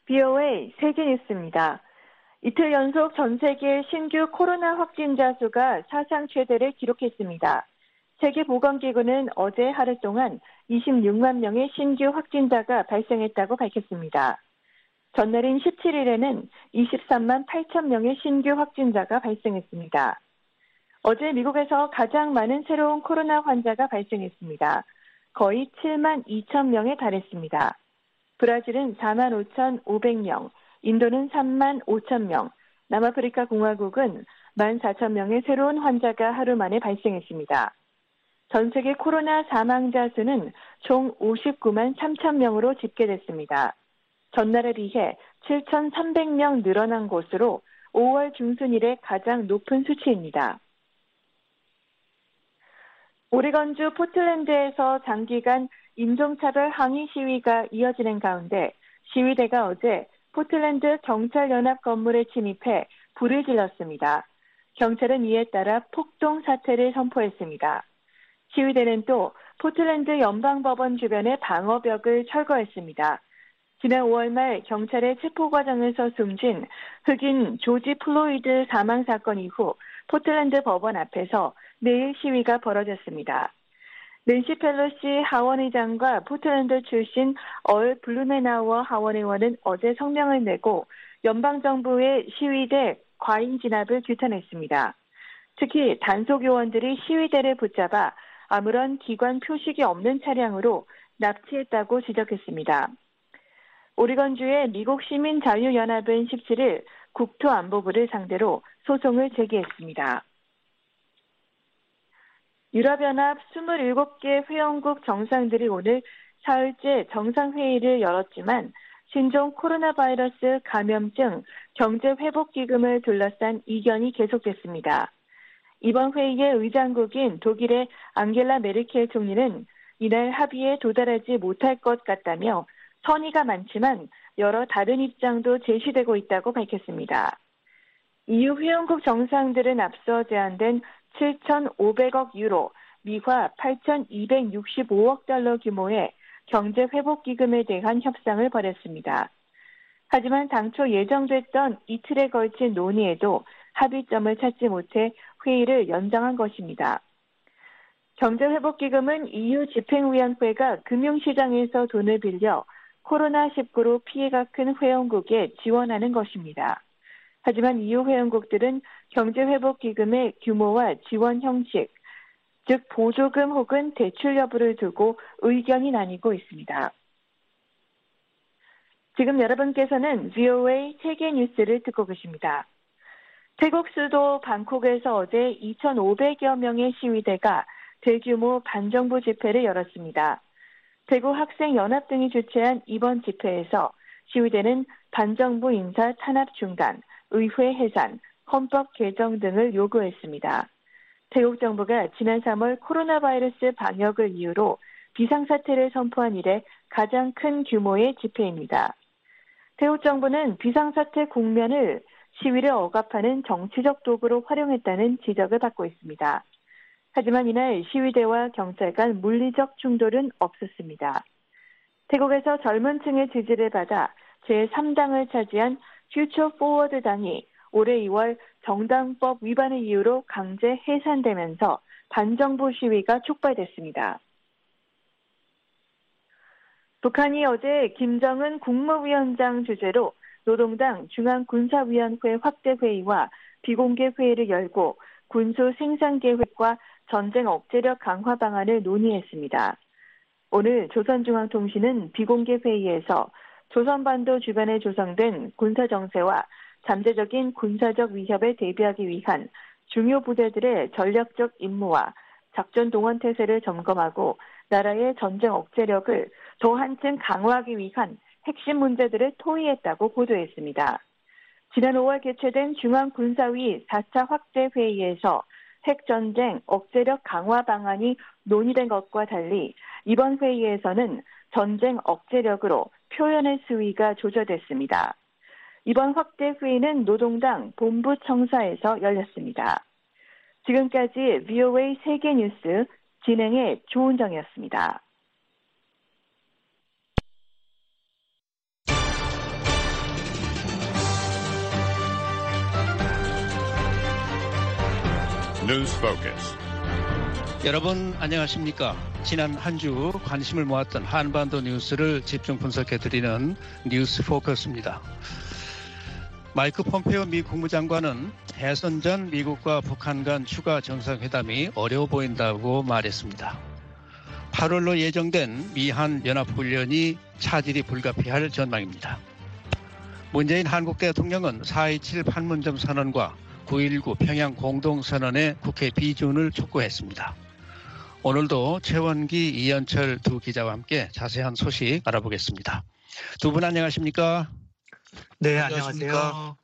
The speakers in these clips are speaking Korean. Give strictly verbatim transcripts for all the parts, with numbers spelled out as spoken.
브이오에이 세계뉴스입니다. 이틀 연속 전 세계 신규 코로나 확진자 수가 사상 최대를 기록했습니다. 세계보건기구는 어제 하루 동안 이십육만 명의 신규 확진자가 발생했다고 밝혔습니다. 전날인 십칠일에는 이십삼만 팔천 명의 신규 확진자가 발생했습니다. 어제 미국에서 가장 많은 새로운 코로나 환자가 발생했습니다. 거의 칠만 이천 명에 달했습니다. 브라질은 사만 오천오백 명, 인도는 삼만 오천 명, 남아프리카 공화국은 만 사천 명의 새로운 환자가 하루 만에 발생했습니다. 전 세계 코로나 사망자 수는 총 오십구만 삼천 명으로 집계됐습니다. 전날에 비해 칠천삼백 명 늘어난 것으로 오월 중순 이래 가장 높은 수치입니다. 오레건주 포틀랜드에서 장기간 인종차별 항의 시위가 이어지는 가운데 시위대가 어제 포틀랜드 경찰연합 건물에 침입해 불을 질렀습니다. 경찰은 이에 따라 폭동 사태를 선포했습니다. 시위대는 또 포틀랜드 연방법원 주변의 방어벽을 철거했습니다. 지난 오월 말 경찰의 체포 과정에서 숨진 흑인 조지 플로이드 사망 사건 이후 포틀랜드 법원 앞에서 내일 시위가 벌어졌습니다. 낸시 펠로시 하원의장과 포틀랜드 출신 얼 블루메나워 하원의원은 어제 성명을 내고 연방정부의 시위대 과잉 진압을 규탄했습니다. 특히 단속 요원들이 시위대를 붙잡아 아무런 기관 표식이 없는 차량으로 납치했다고 지적했습니다. 오리건주의 미국 시민자유연합은 십칠일 국토안보부를 상대로 소송을 제기했습니다. 유럽연합 이십칠 개 회원국 정상들이 오늘 사흘째 정상회의를 열었지만 신종 코로나 바이러스 감염증 경제회복기금을 둘러싼 이견이 계속됐습니다. 이번 회의의 의장국인 독일의 앙겔라 메르켈 총리는 이날 합의에 도달하지 못할 것 같다며 선의가 많지만 여러 다른 입장도 제시되고 있다고 밝혔습니다. 이유 회원국 정상들은 앞서 제안된 칠천오백억 유로, 미화 팔천이백육십오억 달러 규모의 경제회복기금에 대한 협상을 벌였습니다. 하지만 당초 예정됐던 이틀에 걸친 논의에도 합의점을 찾지 못해 회의를 연장한 것입니다. 경제회복기금은 이유 집행위원회가 금융시장에서 돈을 빌려 코로나 십구로 피해가 큰 회원국에 지원하는 것입니다. 하지만 이유 회원국들은 경제회복기금의 규모와 지원 형식, 즉 보조금 혹은 대출 여부를 두고 의견이 나뉘고 있습니다. 지금 여러분께서는 브이오에이 세계뉴스를 듣고 계십니다. 태국 수도 방콕에서 어제 이천오백여 명의 시위대가 대규모 반정부 집회를 열었습니다. 대구 학생연합 등이 주최한 이번 집회에서 시위대는 반정부 인사 탄압 중단, 의회 해산, 헌법 개정 등을 요구했습니다. 태국 정부가 지난 삼월 코로나 바이러스 방역을 이유로 비상사태를 선포한 이래 가장 큰 규모의 집회입니다. 태국 정부는 비상사태 국면을 시위를 억압하는 정치적 도구로 활용했다는 지적을 받고 있습니다. 하지만 이날 시위대와 경찰 간 물리적 충돌은 없었습니다. 태국에서 젊은 층의 지지를 받아 제삼 당을 차지한 퓨처 포워드 당이 올해 이월 정당법 위반을 이유로 강제 해산되면서 반정부 시위가 촉발됐습니다. 북한이 어제 김정은 국무위원장 주재로 노동당 중앙군사위원회 확대회의와 비공개 회의를 열고 군수 생산계획과 전쟁 억제력 강화 방안을 논의했습니다. 오늘 조선중앙통신은 비공개 회의에서 조선반도 주변에 조성된 군사정세와 잠재적인 군사적 위협에 대비하기 위한 중요 부대들의 전략적 임무와 작전 동원 태세를 점검하고 나라의 전쟁 억제력을 더 한층 강화하기 위한 핵심 문제들을 토의했다고 보도했습니다. 지난 오월 개최된 중앙군사위 사 차 확대회의에서 핵전쟁 억제력 강화 방안이 논의된 것과 달리 이번 회의에서는 전쟁 억제력으로 표현의 수위가 조절됐습니다. 이번 확대회의는 노동당 본부청사에서 열렸습니다. 지금까지 브이오에이 세계뉴스 진행의 조은정이었습니다. News Focus. 여러분 안녕하십니까? 지난 한 주 관심을 모았던 한반도 뉴스를 집중 분석해드리는 뉴스 포커스입니다. 마이크 폼페오 미 국무장관은 대선 전 미국과 북한 간 추가 정상회담이 어려워 보인다고 말했습니다. 팔월로 예정된 미한 연합훈련이 차질이 불가피할 전망입니다. 문재인 한국 대통령은 사 이칠 판문점 선언과 구일구 평양 공동선언에 국회 비준을 촉구했습니다. 오늘도 최원기, 이현철 두 기자와 함께 자세한 소식 알아보겠습니다. 두 분 안녕하십니까? 네, 안녕하세요.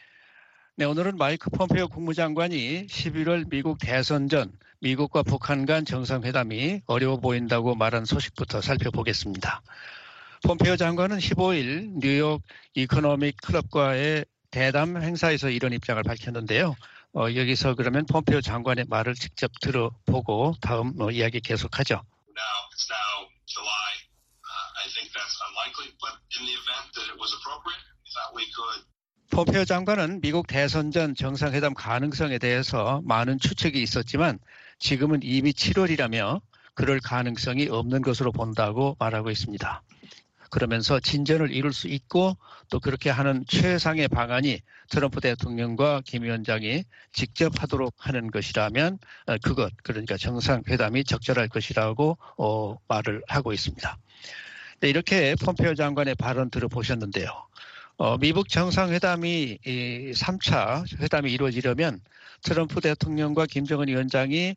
네, 오늘은 마이크 폼페오 국무장관이 십일월 미국 대선 전 미국과 북한 간 정상회담이 어려워 보인다고 말한 소식부터 살펴보겠습니다. 폼페오 장관은 십오일 뉴욕 이코노믹 클럽과의 대담 행사에서 이런 입장을 밝혔는데요. 어, 여기서 그러면 폼페오 장관의 말을 직접 들어보고 다음 어, 이야기 계속하죠. Now, it's now July. Uh, I think that's unlikely, but in the event that it was appropriate, we thought we could. 폼페오 장관은 미국 대선 전 정상회담 가능성에 대해서 많은 추측이 있었지만 지금은 이미 칠월이라며 그럴 가능성이 없는 것으로 본다고 말하고 있습니다. 그러면서 진전을 이룰 수 있고 또 그렇게 하는 최상의 방안이 트럼프 대통령과 김 위원장이 직접 하도록 하는 것이라면 그것, 그러니까 정상회담이 적절할 것이라고 어, 말을 하고 있습니다. 네, 이렇게 폼페오 장관의 발언 들어보셨는데요. 어, 미국 정상회담이 이 삼 차 회담이 이루어지려면 트럼프 대통령과 김정은 위원장이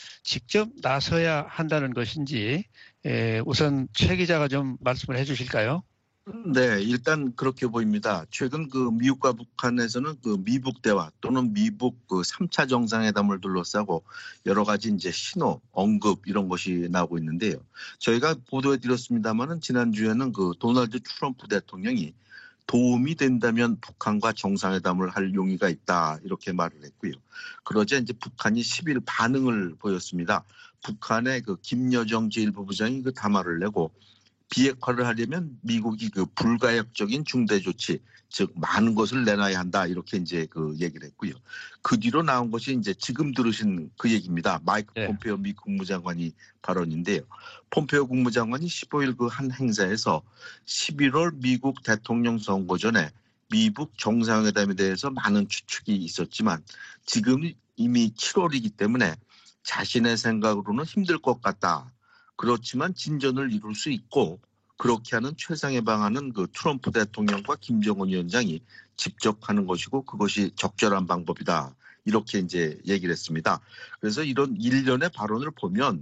직접 나서야 한다는 것인지 에, 우선 최 기자가 좀 말씀을 해 주실까요? 네, 일단 그렇게 보입니다. 최근 그 미국과 북한에서는 그 미북 대화 또는 미북 그 삼 차 정상회담을 둘러싸고 여러 가지 이제 신호, 언급 이런 것이 나오고 있는데요. 저희가 보도해 드렸습니다만은 지난주에는 그 도널드 트럼프 대통령이 도움이 된다면 북한과 정상회담을 할 용의가 있다 이렇게 말을 했고요. 그러자 이제 북한이 십일 반응을 보였습니다. 북한의 그 김여정 제일 부부장이 그 담화를 내고 비핵화를 하려면 미국이 그 불가역적인 중대 조치, 즉 많은 것을 내놔야 한다 이렇게 이제 그 얘기를 했고요. 그 뒤로 나온 것이 이제 지금 들으신 그 얘기입니다. 마이크 네. 폼페오 미 국무장관이 발언인데요. 폼페오 국무장관이 십오일 그 한 행사에서 십일월 미국 대통령 선거 전에 미북 정상회담에 대해서 많은 추측이 있었지만 지금 이미 칠월이기 때문에 자신의 생각으로는 힘들 것 같다. 그렇지만 진전을 이룰 수 있고 그렇게 하는 최상의 방안은 그 트럼프 대통령과 김정은 위원장이 직접 하는 것이고 그것이 적절한 방법이다. 이렇게 이제 얘기를 했습니다. 그래서 이런 일련의 발언을 보면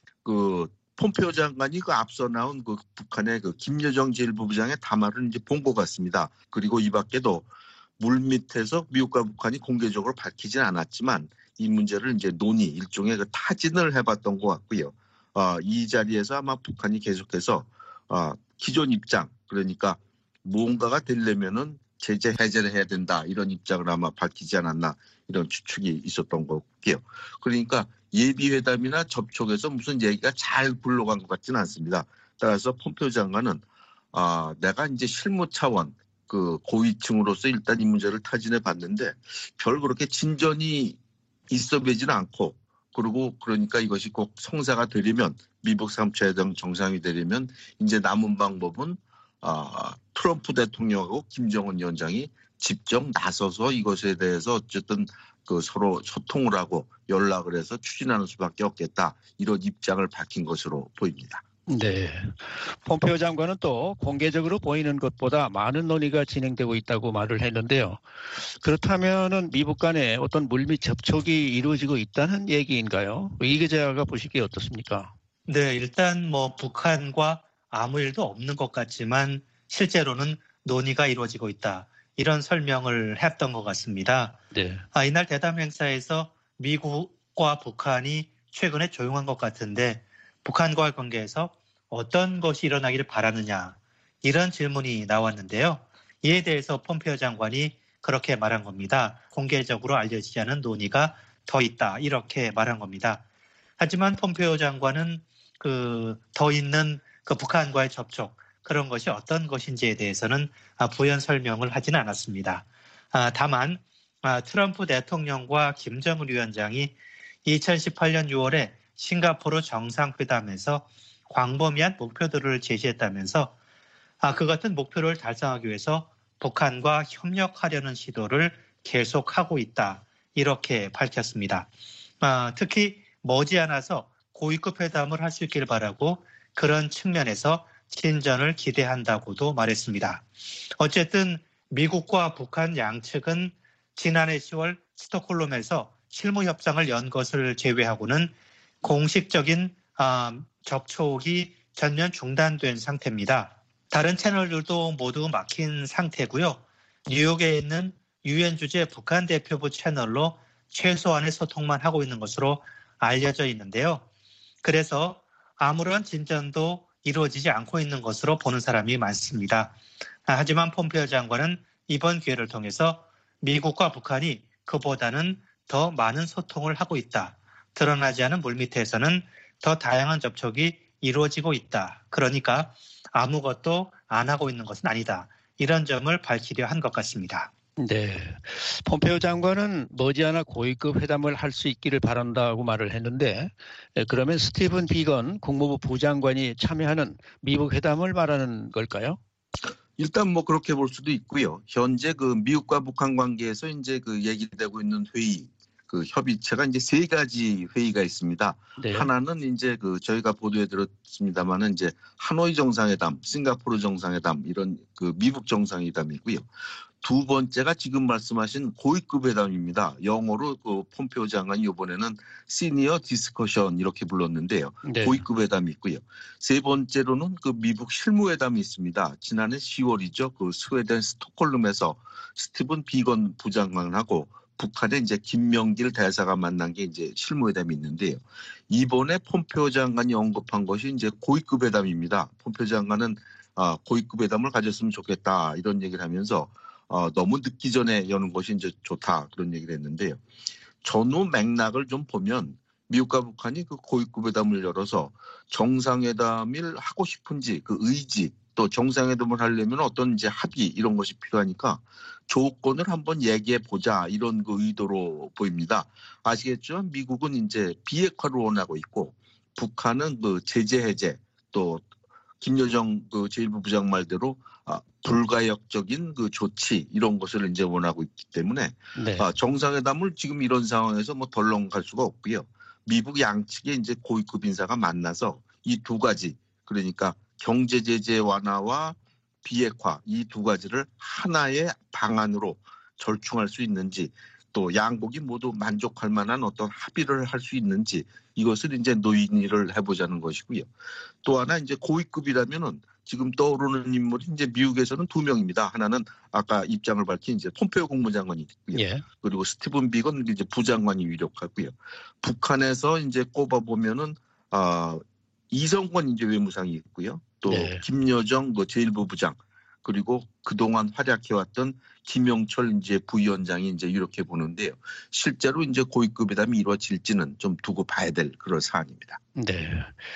그 폼페오 장관이 그 앞서 나온 그 북한의 그 김여정 제일 부부장의 담화를 이제 본 것 같습니다. 그리고 이 밖에도 물 밑에서 미국과 북한이 공개적으로 밝히진 않았지만 이 문제를 이제 논의, 일종의 그 타진을 해봤던 것 같고요. 어, 이 자리에서 아마 북한이 계속해서 어, 기존 입장, 그러니까 무언가가 되려면은 제재 해제를 해야 된다 이런 입장을 아마 밝히지 않았나 이런 추측이 있었던 것 같고요. 그러니까 예비 회담이나 접촉에서 무슨 얘기가 잘 굴러간 것 같지는 않습니다. 따라서 폼페오 장관은 어, 내가 이제 실무 차원 그 고위층으로서 일단 이 문제를 타진해 봤는데 별 그렇게 진전이 있어 보이지는 않고. 그리고 그러니까 이것이 꼭 성사가 되려면 미북 삼 차 회담 정상이 되려면 이제 남은 방법은 아, 트럼프 대통령하고 김정은 위원장이 직접 나서서 이것에 대해서 어쨌든 그 서로 소통을 하고 연락을 해서 추진하는 수밖에 없겠다. 이런 입장을 밝힌 것으로 보입니다. 네. 폼페오 장관은 또 공개적으로 보이는 것보다 많은 논의가 진행되고 있다고 말을 했는데요. 그렇다면은 미북 간에 어떤 물밑 접촉이 이루어지고 있다는 얘기인가요? 이 기자가 보시기에 어떻습니까? 네, 일단 뭐 북한과 아무 일도 없는 것 같지만 실제로는 논의가 이루어지고 있다. 이런 설명을 했던 것 같습니다. 네. 아, 이날 대담 행사에서 미국과 북한이 최근에 조용한 것 같은데 북한과의 관계에서 어떤 것이 일어나기를 바라느냐 이런 질문이 나왔는데요. 이에 대해서 폼페오 장관이 그렇게 말한 겁니다. 공개적으로 알려지지 않은 논의가 더 있다 이렇게 말한 겁니다. 하지만 폼페오 장관은 그 더 있는 그 북한과의 접촉 그런 것이 어떤 것인지에 대해서는 부연 설명을 하지는 않았습니다. 다만 아, 트럼프 대통령과 김정은 위원장이 이천십팔 년 유월에 싱가포르 정상회담에서 광범위한 목표들을 제시했다면서 아, 그 같은 목표를 달성하기 위해서 북한과 협력하려는 시도를 계속하고 있다. 이렇게 밝혔습니다. 아, 특히 머지않아서 고위급 회담을 할 수 있길 바라고 그런 측면에서 진전을 기대한다고도 말했습니다. 어쨌든 미국과 북한 양측은 지난해 시월 스톡홀름에서 실무협상을 연 것을 제외하고는 공식적인 아, 접촉이 전면 중단된 상태입니다. 다른 채널들도 모두 막힌 상태고요. 뉴욕에 있는 유엔 주재 북한 대표부 채널로 최소한의 소통만 하고 있는 것으로 알려져 있는데요. 그래서 아무런 진전도 이루어지지 않고 있는 것으로 보는 사람이 많습니다. 하지만 폼페이오 장관은 이번 기회를 통해서 미국과 북한이 그보다는 더 많은 소통을 하고 있다. 드러나지 않은 물밑에서는 더 다양한 접촉이 이루어지고 있다. 그러니까 아무것도 안 하고 있는 것은 아니다. 이런 점을 밝히려 한 것 같습니다. 네, 폼페이오 장관은 머지않아 고위급 회담을 할 수 있기를 바란다고 말을 했는데, 그러면 스티븐 비건 국무부 부장관이 참여하는 미국 회담을 말하는 걸까요? 일단 뭐 그렇게 볼 수도 있고요. 현재 그 미국과 북한 관계에서 이제 그 얘기되고 있는 회의, 그 협의체가 이제 세 가지 회의가 있습니다. 네. 하나는 이제 그 저희가 보도에 들었습니다만은 이제 하노이 정상회담, 싱가포르 정상회담 이런 그 미국 정상회담이고요. 두 번째가 지금 말씀하신 고위급 회담입니다. 영어로 그 폼페이오 장관이 이번에는 시니어 디스커션 이렇게 불렀는데요. 네. 고위급 회담이 있고요. 세 번째로는 그 미국 실무회담이 있습니다. 지난해 시월이죠. 그 스웨덴 스톡홀름에서 스티븐 비건 부장관하고 북한의 이제 김명길 대사가 만난 게 이제 실무회담이 있는데요. 이번에 폼페이오 장관이 언급한 것이 이제 고위급 회담입니다. 폼페이오 장관은 아, 고위급 회담을 가졌으면 좋겠다 이런 얘기를 하면서 어, 너무 늦기 전에 여는 것이 이제 좋다 그런 얘기를 했는데요. 전후 맥락을 좀 보면 미국과 북한이 그 고위급 회담을 열어서 정상회담을 하고 싶은지 그 의지 또 정상회담을 하려면 어떤 이제 합의 이런 것이 필요하니까 조건을 한번 얘기해 보자 이런 그 의도로 보입니다. 아시겠죠? 미국은 이제 비핵화를 원하고 있고 북한은 그 제재 해제 또 김여정 그 제일부 부장 말대로 아, 불가역적인 그 조치 이런 것을 이제 원하고 있기 때문에 네. 아, 정상회담을 지금 이런 상황에서 뭐 덜렁 갈 수가 없고요. 미국 양측의 이제 고위급 인사가 만나서 이 두 가지 그러니까 경제 제재 완화와 비핵화 이 두 가지를 하나의 방안으로 절충할 수 있는지 또 양국이 모두 만족할 만한 어떤 합의를 할 수 있는지 이것을 이제 논의를 해보자는 것이고요. 또 하나 이제 고위급이라면은 지금 떠오르는 인물이 이제 미국에서는 두 명입니다. 하나는 아까 입장을 밝힌 이제 폼페이오 국무장관이 있고요. 예. 그리고 스티븐 비건 이제 부장관이 유력하고요. 북한에서 이제 꼽아 보면은 아 이성권 이제 외무상이 있고요. 또 네. 김여정 그 제일부 부장 그리고 그동안 활약해왔던 김영철 이제 부위원장이 이제 이렇게 보는데요. 실제로 이제 고위급 회담이 이루어질지는 좀 두고 봐야 될 그런 사안입니다. 네.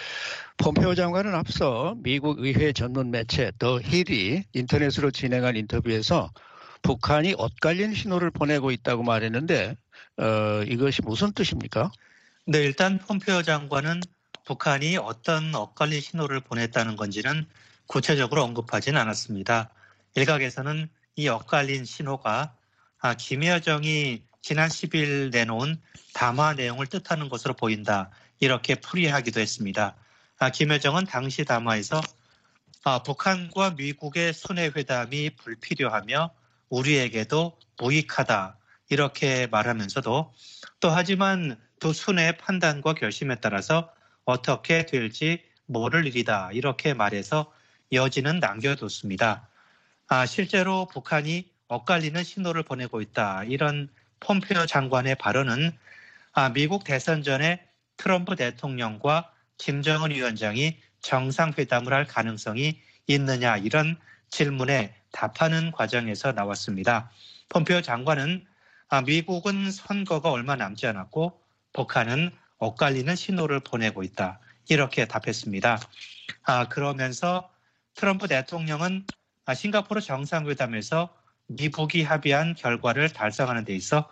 폼페이오 장관은 앞서 미국 의회 전문 매체 더 힐이 인터넷으로 진행한 인터뷰에서 북한이 엇갈린 신호를 보내고 있다고 말했는데 어, 이것이 무슨 뜻입니까? 네, 일단 폼페이오 장관은 북한이 어떤 엇갈린 신호를 보냈다는 건지는 구체적으로 언급하진 않았습니다. 일각에서는 이 엇갈린 신호가 아, 김여정이 지난 십 일 내놓은 담화 내용을 뜻하는 것으로 보인다. 이렇게 풀이하기도 했습니다. 아, 김여정은 당시 담화에서 아, 북한과 미국의 순회 회담이 불필요하며 우리에게도 무익하다. 이렇게 말하면서도 또 하지만 두 순회의 판단과 결심에 따라서 어떻게 될지 모를 일이다. 이렇게 말해서 여지는 남겨뒀습니다. 아, 실제로 북한이 엇갈리는 신호를 보내고 있다. 이런 폼페이오 장관의 발언은 아, 미국 대선 전에 트럼프 대통령과 김정은 위원장이 정상회담을 할 가능성이 있느냐 이런 질문에 답하는 과정에서 나왔습니다. 폼페이오 장관은 아, 미국은 선거가 얼마 남지 않았고 북한은 엇갈리는 신호를 보내고 있다. 이렇게 답했습니다. 아, 그러면서 트럼프 대통령은 싱가포르 정상회담에서 미북이 합의한 결과를 달성하는 데 있어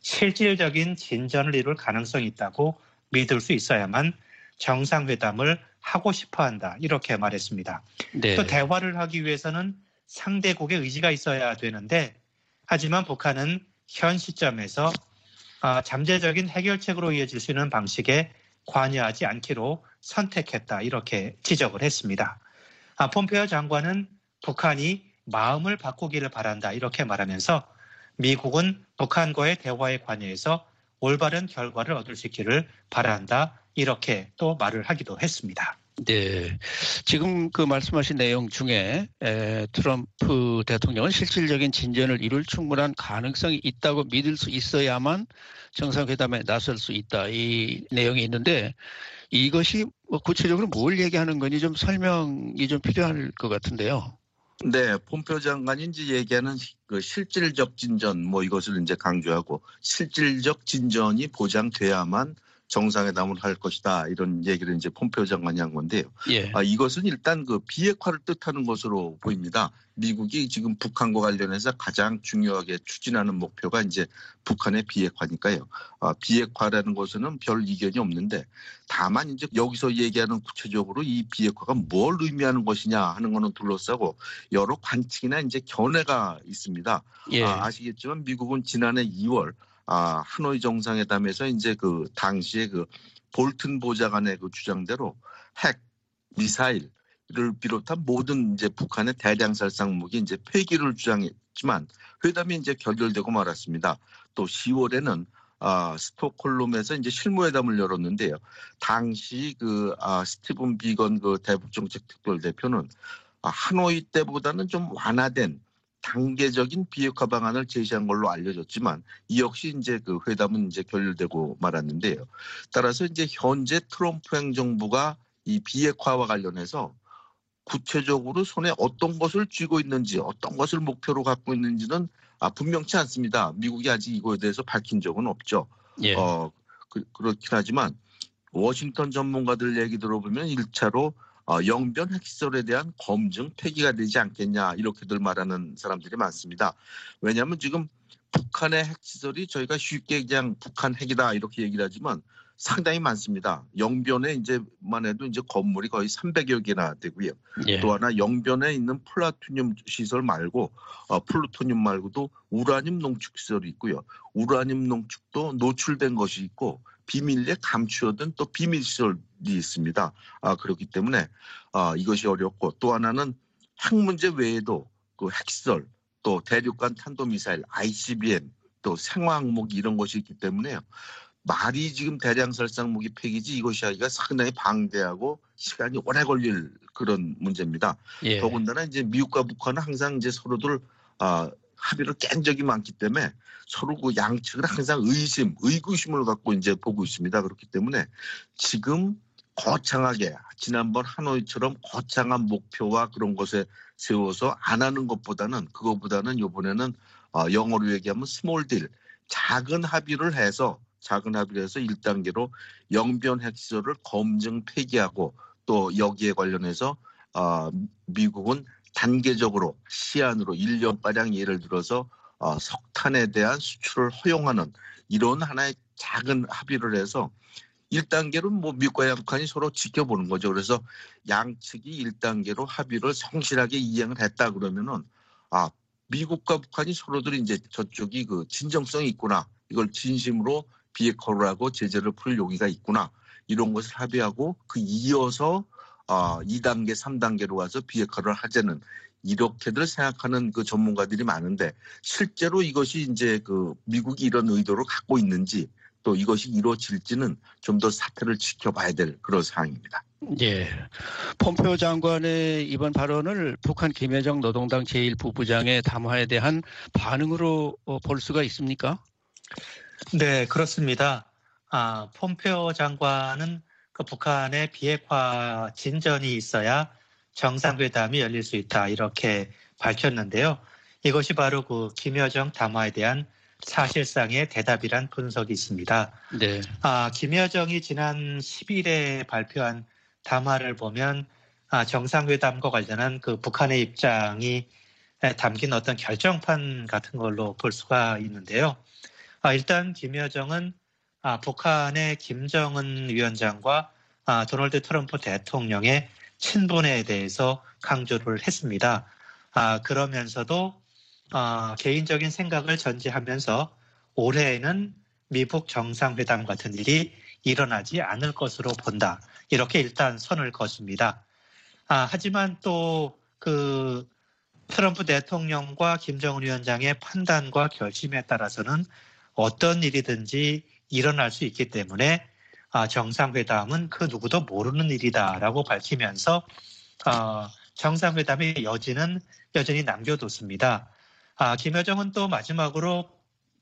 실질적인 진전을 이룰 가능성이 있다고 믿을 수 있어야만 정상회담을 하고 싶어 한다. 이렇게 말했습니다. 네. 또 대화를 하기 위해서는 상대국의 의지가 있어야 되는데 하지만 북한은 현 시점에서 잠재적인 해결책으로 이어질 수 있는 방식에 관여하지 않기로 선택했다. 이렇게 지적을 했습니다. 폼페이오 장관은 북한이 마음을 바꾸기를 바란다. 이렇게 말하면서 미국은 북한과의 대화에 관여해서 올바른 결과를 얻을 수 있기를 바란다. 이렇게 또 말을 하기도 했습니다. 네. 지금 그 말씀하신 내용 중에 에, 트럼프 대통령은 실질적인 진전을 이룰 충분한 가능성이 있다고 믿을 수 있어야만 정상회담에 나설 수 있다. 이 내용이 있는데 이것이 뭐 구체적으로 뭘 얘기하는 건지 좀 설명이 좀 필요할 것 같은데요. 네, 폼페이오 장관이 이제 얘기하는 그 실질적 진전 뭐 이것을 이제 강조하고 실질적 진전이 보장돼야만 정상회담을 할 것이다 이런 얘기를 이제 폼페이오 장관이 한 건데요. 예. 아, 이것은 일단 그 비핵화를 뜻하는 것으로 보입니다. 미국이 지금 북한과 관련해서 가장 중요하게 추진하는 목표가 이제 북한의 비핵화니까요. 아, 비핵화라는 것은 별 이견이 없는데 다만 이제 여기서 얘기하는 구체적으로 이 비핵화가 뭘 의미하는 것이냐 하는 거는 둘러싸고 여러 관측이나 이제 견해가 있습니다. 예. 아, 아시겠지만 미국은 지난해 이월 아, 하노이 정상회담에서 이제 그 당시에 그 볼튼 보좌관의 그 주장대로 핵, 미사일을 비롯한 모든 이제 북한의 대량 살상 무기 이제 폐기를 주장했지만 회담이 이제 결렬되고 말았습니다. 또 시월에는 아, 스톡홀름에서 이제 실무회담을 열었는데요. 당시 그 아, 스티븐 비건 그 대북정책 특별대표는 아, 하노이 때보다는 좀 완화된 단계적인 비핵화 방안을 제시한 걸로 알려졌지만 이 역시 이제 그 회담은 이제 결렬되고 말았는데요. 따라서 이제 현재 트럼프 행정부가 이 비핵화와 관련해서 구체적으로 손에 어떤 것을 쥐고 있는지 어떤 것을 목표로 갖고 있는지는 아, 분명치 않습니다. 미국이 아직 이거에 대해서 밝힌 적은 없죠. 예. 어, 그, 그렇긴 하지만 워싱턴 전문가들 얘기 들어보면 일 차로 어, 영변 핵시설에 대한 검증 폐기가 되지 않겠냐 이렇게들 말하는 사람들이 많습니다. 왜냐하면 지금 북한의 핵시설이 저희가 쉽게 그냥 북한 핵이다 이렇게 얘기를 하지만 상당히 많습니다. 영변에 이제만 해도 이제 건물이 거의 삼백여 개나 되고요. 예. 또 하나 영변에 있는 플라토늄 시설 말고 어, 플루토늄 말고도 우라늄 농축 시설이 있고요. 우라늄 농축도 노출된 것이 있고 비밀리에 감추어둔 또 비밀 시설이 있습니다. 아, 그렇기 때문에 아, 이것이 어렵고 또 하나는 핵 문제 외에도 그 핵시설 또 대륙간 탄도미사일 아이씨비엠 또 생화학무기 이런 것이 있기 때문에요. 말이 지금 대량 살상 무기 폐기지 이것이 하기가 상당히 방대하고 시간이 오래 걸릴 그런 문제입니다. 예. 더군다나 이제 미국과 북한은 항상 이제 서로들 아, 합의를 깬 적이 많기 때문에 서로 그 양측을 항상 의심, 의구심을 갖고 이제 보고 있습니다. 그렇기 때문에 지금 거창하게 지난번 하노이처럼 거창한 목표와 그런 것에 세워서 안 하는 것보다는 그것보다는 이번에는 영어로 얘기하면 스몰 딜, 작은 합의를 해서 작은 합의를 해서 일 단계로 영변 핵시설을 검증 폐기하고 또 여기에 관련해서 미국은 단계적으로 시한으로 일 년가량 예를 들어서 어, 석탄에 대한 수출을 허용하는 이런 하나의 작은 합의를 해서 일 단계로 뭐 미국과 북한이 서로 지켜보는 거죠. 그래서 양측이 일 단계로 합의를 성실하게 이행을 했다 그러면은 아 미국과 북한이 서로들이 이제 저쪽이 그 진정성이 있구나. 이걸 진심으로 비핵화를 하고 제재를 풀 용의가 있구나. 이런 것을 합의하고 그 이어서 어, 이 단계, 삼 단계로 가서 비핵화를 하자는 이렇게들 생각하는 그 전문가들이 많은데 실제로 이것이 이제 그 미국이 이런 의도를 갖고 있는지 또 이것이 이루어질지는 좀 더 사태를 지켜봐야 될 그런 상황입니다. 예. 폼페이오 장관의 이번 발언을 북한 김여정 노동당 제일 부부장의 담화에 대한 반응으로 볼 수가 있습니까? 네, 그렇습니다. 아, 폼페이오 장관은 그 북한의 비핵화 진전이 있어야 정상회담이 열릴 수 있다 이렇게 밝혔는데요. 이것이 바로 그 김여정 담화에 대한 사실상의 대답이란 분석이 있습니다. 네. 아, 김여정이 지난 십 일에 발표한 담화를 보면 아, 정상회담과 관련한 그 북한의 입장이 담긴 어떤 결정판 같은 걸로 볼 수가 있는데요. 아, 일단 김여정은 아, 북한의 김정은 위원장과 아, 도널드 트럼프 대통령의 친분에 대해서 강조를 했습니다. 아, 그러면서도 아, 개인적인 생각을 전제하면서 올해에는 미북 정상회담 같은 일이 일어나지 않을 것으로 본다. 이렇게 일단 선을 그었습니다. 아, 하지만 또 그 트럼프 대통령과 김정은 위원장의 판단과 결심에 따라서는 어떤 일이든지 일어날 수 있기 때문에 아, 정상회담은 그 누구도 모르는 일이다라고 밝히면서 아, 정상회담의 여지는 여전히 남겨뒀습니다. 아, 김여정은 또 마지막으로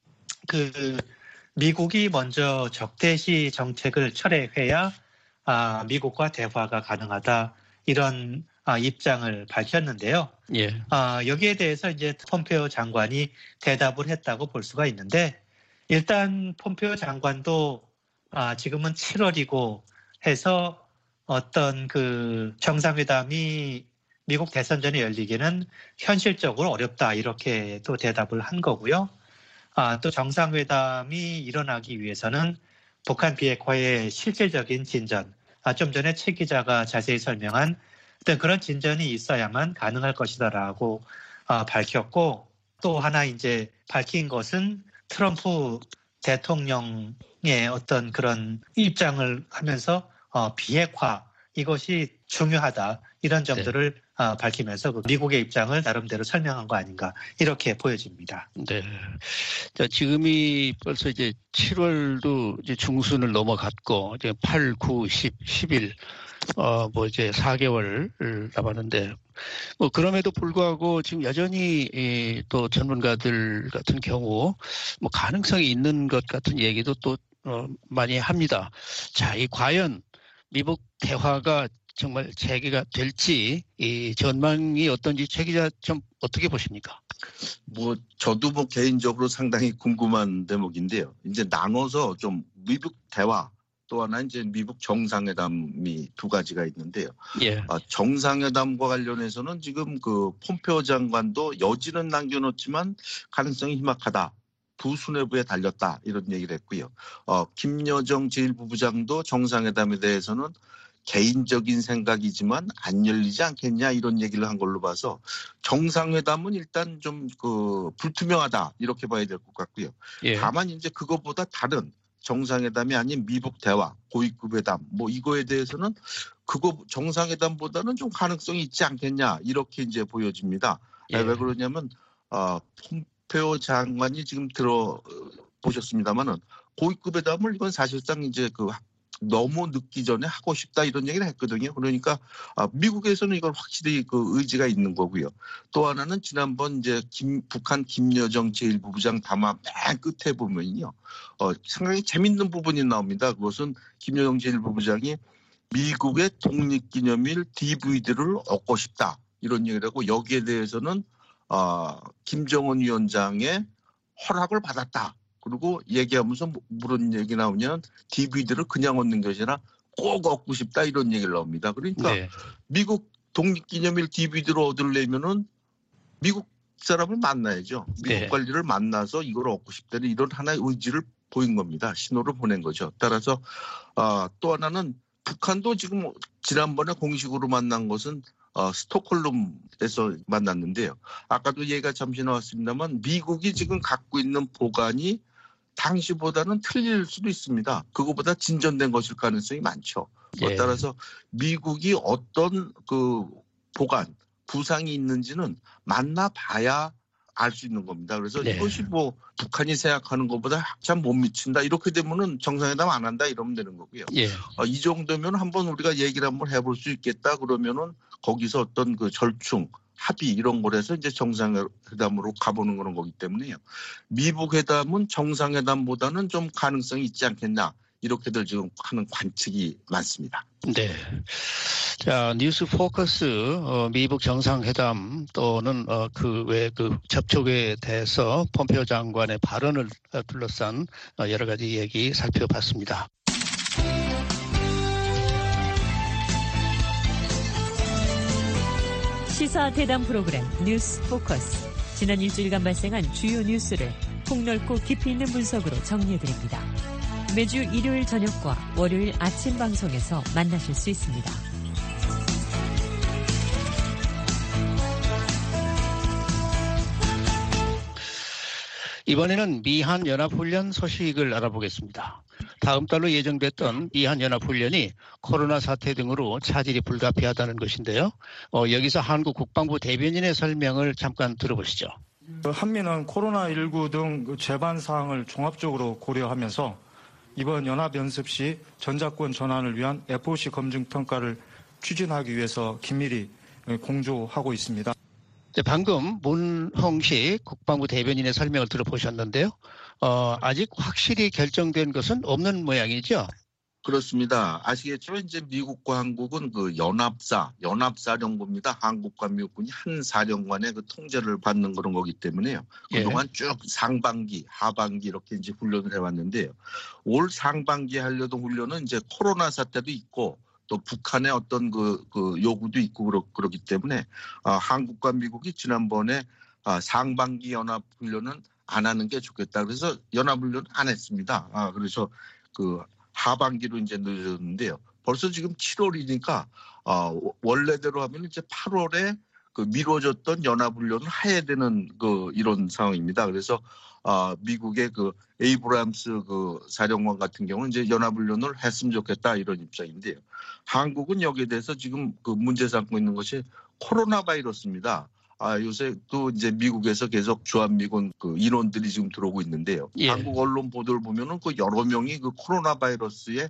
그 미국이 먼저 적대시 정책을 철회해야 아, 미국과 대화가 가능하다 이런 아, 입장을 밝혔는데요. 예. 아, 여기에 대해서 이제 폼페이오 장관이 대답을 했다고 볼 수가 있는데 일단 폼페이오 장관도 아, 지금은 칠월이고 해서 어떤 그 정상회담이 미국 대선 전에 열리기는 현실적으로 어렵다 이렇게 또 대답을 한 거고요. 아, 또 정상회담이 일어나기 위해서는 북한 비핵화의 실질적인 진전, 아, 좀 전에 최 기자가 자세히 설명한 어떤 그런 진전이 있어야만 가능할 것이다라고 아, 밝혔고 또 하나 이제 밝힌 것은 트럼프 대통령의 어떤 그런 입장을 하면서 어, 비핵화 이것이 중요하다 이런 점들을 네. 어, 밝히면서 그 미국의 입장을 나름대로 설명한 거 아닌가 이렇게 보여집니다. 네. 자, 지금이 벌써 이제 칠월도 이제 중순을 넘어갔고 이제 팔, 구, 십, 십일 어, 뭐 이제 사 개월을 남았는데 뭐 그럼에도 불구하고 지금 여전히 이, 또 전문가들 같은 경우 뭐 가능성이 있는 것 같은 얘기도 또 어, 많이 합니다. 자, 이 과연 미북 대화가 정말 재개가 될지 이 전망이 어떤지 최 기자 좀 어떻게 보십니까? 뭐 저도 뭐 개인적으로 상당히 궁금한 대목인데요. 이제 나눠서 좀 미북 대화 또 하나 이제 미북 정상회담이 두 가지가 있는데요. 예. 아, 정상회담과 관련해서는 지금 그 폼페이오 장관도 여지는 남겨놓지만 가능성이 희박하다. 두 수뇌부에 달렸다 이런 얘기를 했고요. 어, 김여정 제일 부부장도 정상회담에 대해서는 개인적인 생각이지만 안 열리지 않겠냐 이런 얘기를 한 걸로 봐서 정상회담은 일단 좀 그 불투명하다 이렇게 봐야 될 것 같고요. 예. 다만 이제 그것보다 다른 정상회담이 아닌 미북 대화, 고위급 회담 뭐 이거에 대해서는 그거 정상회담보다는 좀 가능성이 있지 않겠냐 이렇게 이제 보여집니다. 예. 왜 그러냐면 어, 폼페이오 장관이 지금 들어 보셨습니다만은 고위급 회담을 이건 사실상 이제 그 너무 늦기 전에 하고 싶다 이런 얘기를 했거든요. 그러니까 미국에서는 이걸 확실히 그 의지가 있는 거고요. 또 하나는 지난번 이제 김, 북한 김여정 제일 부부장 담화 맨 끝에 보면요, 어, 상당히 재밌는 부분이 나옵니다. 그것은 김여정 제일 부부장이 미국의 독립기념일 디브이디를 얻고 싶다 이런 얘기를 하고 여기에 대해서는 어, 김정은 위원장의 허락을 받았다. 그리고 얘기하면서 무슨 얘기 나오냐면 디브이디를 그냥 얻는 것이 아니라 꼭 얻고 싶다 이런 얘기를 나옵니다. 그러니까 네. 미국 독립기념일 디브이디를 얻으려면은 미국 사람을 만나야죠. 미국 네. 관리를 만나서 이걸 얻고 싶다는 이런 하나의 의지를 보인 겁니다. 신호를 보낸 거죠. 따라서 어, 또 하나는 북한도 지금 지난번에 공식으로 만난 것은 어, 스톡홀름에서 만났는데요. 아까도 얘기가 잠시 나왔습니다만 미국이 지금 갖고 있는 보관이 당시보다는 틀릴 수도 있습니다. 그거보다 진전된 것일 가능성이 많죠. 예. 따라서 미국이 어떤 그 보관, 부상이 있는지는 만나봐야 알 수 있는 겁니다. 그래서 네. 이것이 뭐 북한이 생각하는 것보다 참 못 미친다. 이렇게 되면은 정상회담 안 한다 이러면 되는 거고요. 예. 어, 이 정도면 한번 우리가 얘기를 한번 해볼 수 있겠다. 그러면은 거기서 어떤 그 절충, 합의 이런 거에서 이제 정상회담으로 가보는 그런 거기 때문에요. 미북 회담은 정상회담보다는 좀 가능성이 있지 않겠나 이렇게들 지금 하는 관측이 많습니다. 네. 자, 뉴스 포커스 어, 미북 정상회담 또는 어, 그 외 그 접촉에 대해서 폼페이오 장관의 발언을 둘러싼 어, 여러 가지 얘기 살펴봤습니다. 시사 대담 프로그램 뉴스 포커스. 지난 일주일간 발생한 주요 뉴스를 폭넓고 깊이 있는 분석으로 정리해드립니다. 매주 일요일 저녁과 월요일 아침 방송에서 만나실 수 있습니다. 이번에는 미한연합훈련 소식을 알아보겠습니다. 다음 달로 예정됐던 미한연합훈련이 코로나 사태 등으로 차질이 불가피하다는 것인데요. 어, 여기서 한국 국방부 대변인의 설명을 잠깐 들어보시죠. 한미는 코로나십구 등 재반 사항을 종합적으로 고려하면서 이번 연합연습 시 전작권 전환을 위한 에프오씨 검증 평가를 추진하기 위해서 긴밀히 공조하고 있습니다. 방금 문홍식 국방부 대변인의 설명을 들어보셨는데요. 어, 아직 확실히 결정된 것은 없는 모양이죠? 그렇습니다. 아시겠지만 이제 미국과 한국은 그 연합사, 연합사령부입니다. 한국과 미국군이 한 사령관의 그 통제를 받는 그런 거기 때문에요. 그동안 예. 쭉 상반기, 하반기 이렇게 이제 훈련을 해왔는데요. 올 상반기에 하려던 훈련은 이제 코로나 사태도 있고 또 북한의 어떤 그, 그 요구도 있고 그렇, 그렇기 때문에 아, 한국과 미국이 지난번에 아, 상반기 연합훈련은 안 하는 게 좋겠다. 그래서 연합훈련 안 했습니다. 아, 그래서 그 하반기로 이제 늦었는데요. 벌써 지금 칠월이니까 아, 원래대로 하면 이제 팔월에 그 미뤄졌던 연합훈련을 해야 되는 그 이런 상황입니다. 그래서 아, 미국의 그 에이브람스 그 사령관 같은 경우는 이제 연합훈련을 했으면 좋겠다 이런 입장인데요. 한국은 여기에 대해서 지금 그 문제 삼고 있는 것이 코로나 바이러스입니다. 아, 요새 또 이제 미국에서 계속 주한미군 그 인원들이 지금 들어오고 있는데요. 예. 한국 언론 보도를 보면은 그 여러 명이 그 코로나 바이러스에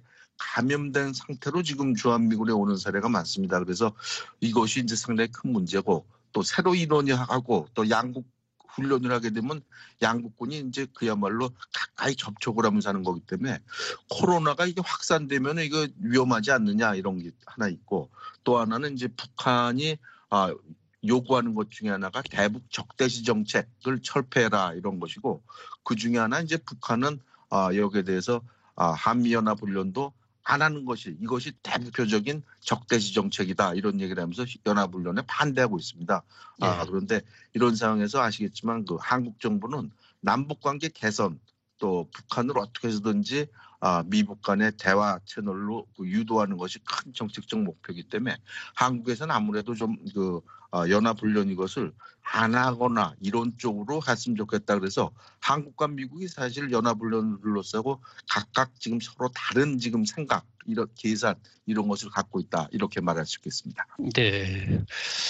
감염된 상태로 지금 주한미군에 오는 사례가 많습니다. 그래서 이것이 이제 상당히 큰 문제고 또 새로 인원이 하고 또 양국 훈련을 하게 되면 양국군이 이제 그야말로 가까이 접촉을 하면서 하는 거기 때문에 코로나가 이게 확산되면 이거 위험하지 않느냐 이런 게 하나 있고 또 하나는 이제 북한이 아, 요구하는 것 중에 하나가 대북 적대시 정책을 철폐해라 이런 것이고 그 중에 하나 이제 북한은 아, 여기에 대해서 아, 한미연합훈련도 안 하는 것이 이것이 대표적인 적대시 정책이다 이런 얘기를 하면서 연합훈련에 반대하고 있습니다. 예. 아, 그런데 이런 상황에서 아시겠지만 그 한국 정부는 남북관계 개선 또 북한을 어떻게 해서든지 아, 미북 간의 대화 채널로 그 유도하는 것이 큰 정책적 목표이기 때문에 한국에서는 아무래도 좀 그 아, 연합훈련 이것을 안 하거나 이런 쪽으로 했으면 좋겠다. 그래서 한국과 미국이 사실 연합훈련을 둘러싸고 각각 지금 서로 다른 지금 생각, 이런 계산 이런 것을 갖고 있다 이렇게 말할 수 있겠습니다. 네.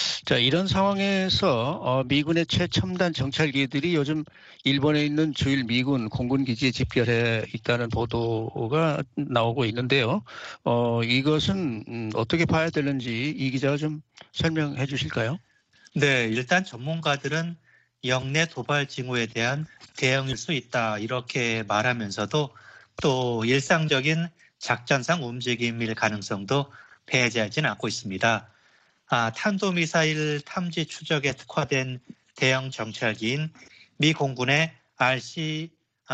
자 이런 상황에서 어, 미군의 최첨단 정찰기들이 요즘 일본에 있는 주일 미군 공군 기지에 집결해 있다는 보도가 나오고 있는데요. 어, 이것은 음, 어떻게 봐야 되는지 이 기자가 좀 설명해 주실까요? 네, 일단 전문가들은 영내 도발 징후에 대한 대응일 수 있다 이렇게 말하면서도 또 일상적인 작전상 움직임일 가능성도 배제하지는 않고 있습니다. 아, 탄도미사일 탐지 추적에 특화된 대형 정찰기인 미 공군의 알씨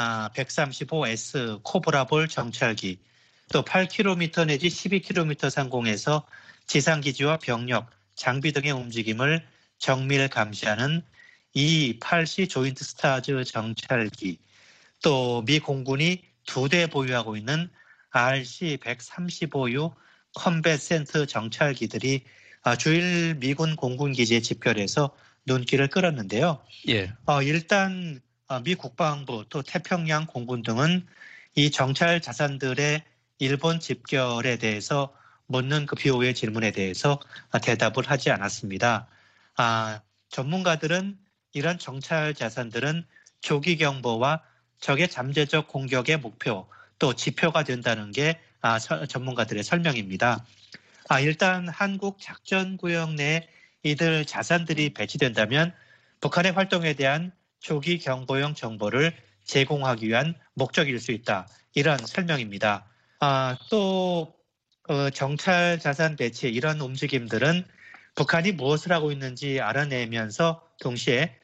백삼십오 에스 코브라볼 정찰기, 또 팔 킬로미터 내지 십이 킬로미터 상공에서 지상기지와 병력, 장비 등의 움직임을 정밀 감시하는 이 팔 씨 조인트 스타즈 정찰기, 또 미 공군이 두 대 보유하고 있는 알씨 백삼십오 유 컴뱃 센트 정찰기들이 주일 미군 공군기지에 집결해서 눈길을 끌었는데요. 예. 어, 일단 미 국방부 또 태평양 공군 등은 이 정찰 자산들의 일본 집결에 대해서 묻는 그 비오의 질문에 대해서 대답을 하지 않았습니다. 아, 전문가들은 이런 정찰 자산들은 조기 경보와 적의 잠재적 공격의 목표 또 지표가 된다는 게 아, 서, 전문가들의 설명입니다. 아, 일단 한국 작전구역 내에 이들 자산들이 배치된다면 북한의 활동에 대한 조기 경보용 정보를 제공하기 위한 목적일 수 있다. 이런 설명입니다. 아, 또 어, 정찰 자산 배치 이런 움직임들은 북한이 무엇을 하고 있는지 알아내면서 동시에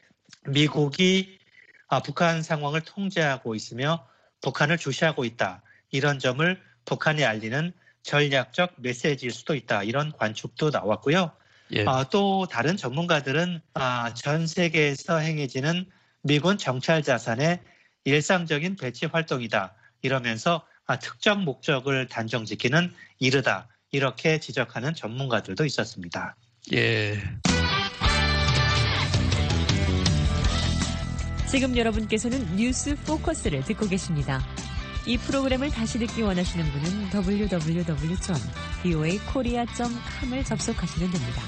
미국이 아, 북한 상황을 통제하고 있으며 북한을 주시하고 있다. 이런 점을 북한에 알리는 전략적 메시지일 수도 있다. 이런 관측도 나왔고요. 예. 어, 또 다른 전문가들은 아, 전 세계에서 행해지는 미군 정찰 자산의 일상적인 배치 활동이다. 이러면서 아, 특정 목적을 단정짓기는 이르다. 이렇게 지적하는 전문가들도 있었습니다. 예. 지금 여러분께서는 뉴스 포커스를 듣고 계십니다. 이 프로그램을 다시 듣기 원하시는 분은 더블유 더블유 더블유 점 브이오에이 코리아 점 컴을 접속하시면 됩니다.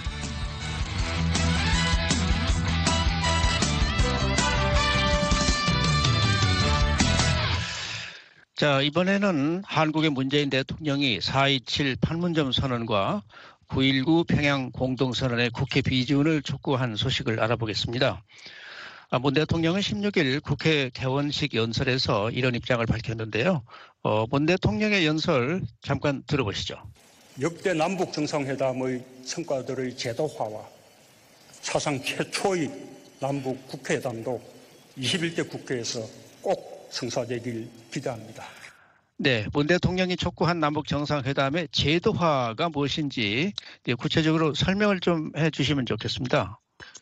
자, 이번에는 한국의 문재인 대통령이 사 이칠 판문점 선언과 구일구 평양 공동선언의 국회 비준을 촉구한 소식을 알아보겠습니다. 문 대통령은 십육일 국회 개원식 연설에서 이런 입장을 밝혔는데요. 어, 문 대통령의 연설 잠깐 들어보시죠. 역대 남북 정상회담의 성과들의 제도화와 사상 최초의 남북 국회회담도 이십일 대 국회에서 꼭 성사되길 기대합니다. 네, 문 대통령이 촉구한 남북 정상회담의 제도화가 무엇인지 구체적으로 설명을 좀 해주시면 좋겠습니다.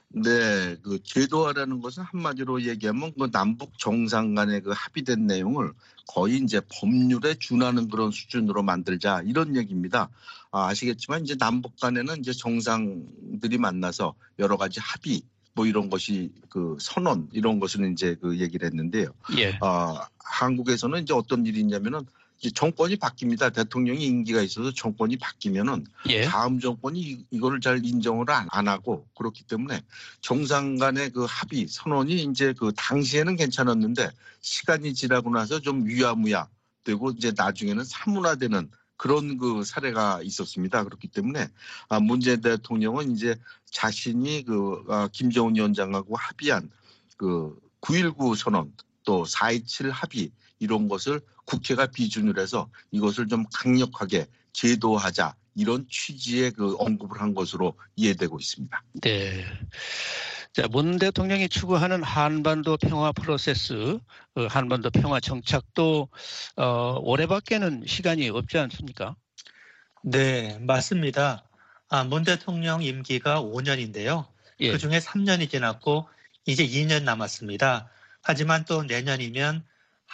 네, 그 제도화라는 것은 한마디로 얘기하면 그 남북 정상 간의 그 합의된 내용을 거의 이제 법률에 준하는 그런 수준으로 만들자 이런 얘기입니다. 아, 아시겠지만 이제 남북 간에는 이제 정상들이 만나서 여러 가지 합의 뭐 이런 것이 그 선언 이런 것을 이제 그 얘기를 했는데요. 예. 아, 한국에서는 이제 어떤 일이 있냐면은 이제 정권이 바뀝니다. 대통령이 임기가 있어서 정권이 바뀌면은 예. 다음 정권이 이거를 잘 인정을 안, 안 하고 그렇기 때문에 정상 간의 그 합의 선언이 이제 그 당시에는 괜찮았는데 시간이 지나고 나서 좀 위야무야 되고 이제 나중에는 사문화되는 그런 그 사례가 있었습니다. 그렇기 때문에 아, 문재인 대통령은 이제 자신이 그 아, 김정은 위원장하고 합의한 그 구일구 선언 또 사 이칠 합의 이런 것을 국회가 비준을 해서 이것을 좀 강력하게 제도하자 이런 취지의 그 언급을 한 것으로 이해되고 있습니다. 네. 자, 문 대통령이 추구하는 한반도 평화 프로세스, 한반도 평화 정착도 어, 올해밖에는 시간이 없지 않습니까? 네, 맞습니다. 아, 문 대통령 임기가 오 년인데요. 예. 그중에 삼 년이 지났고 이제 이 년 남았습니다. 하지만 또 내년이면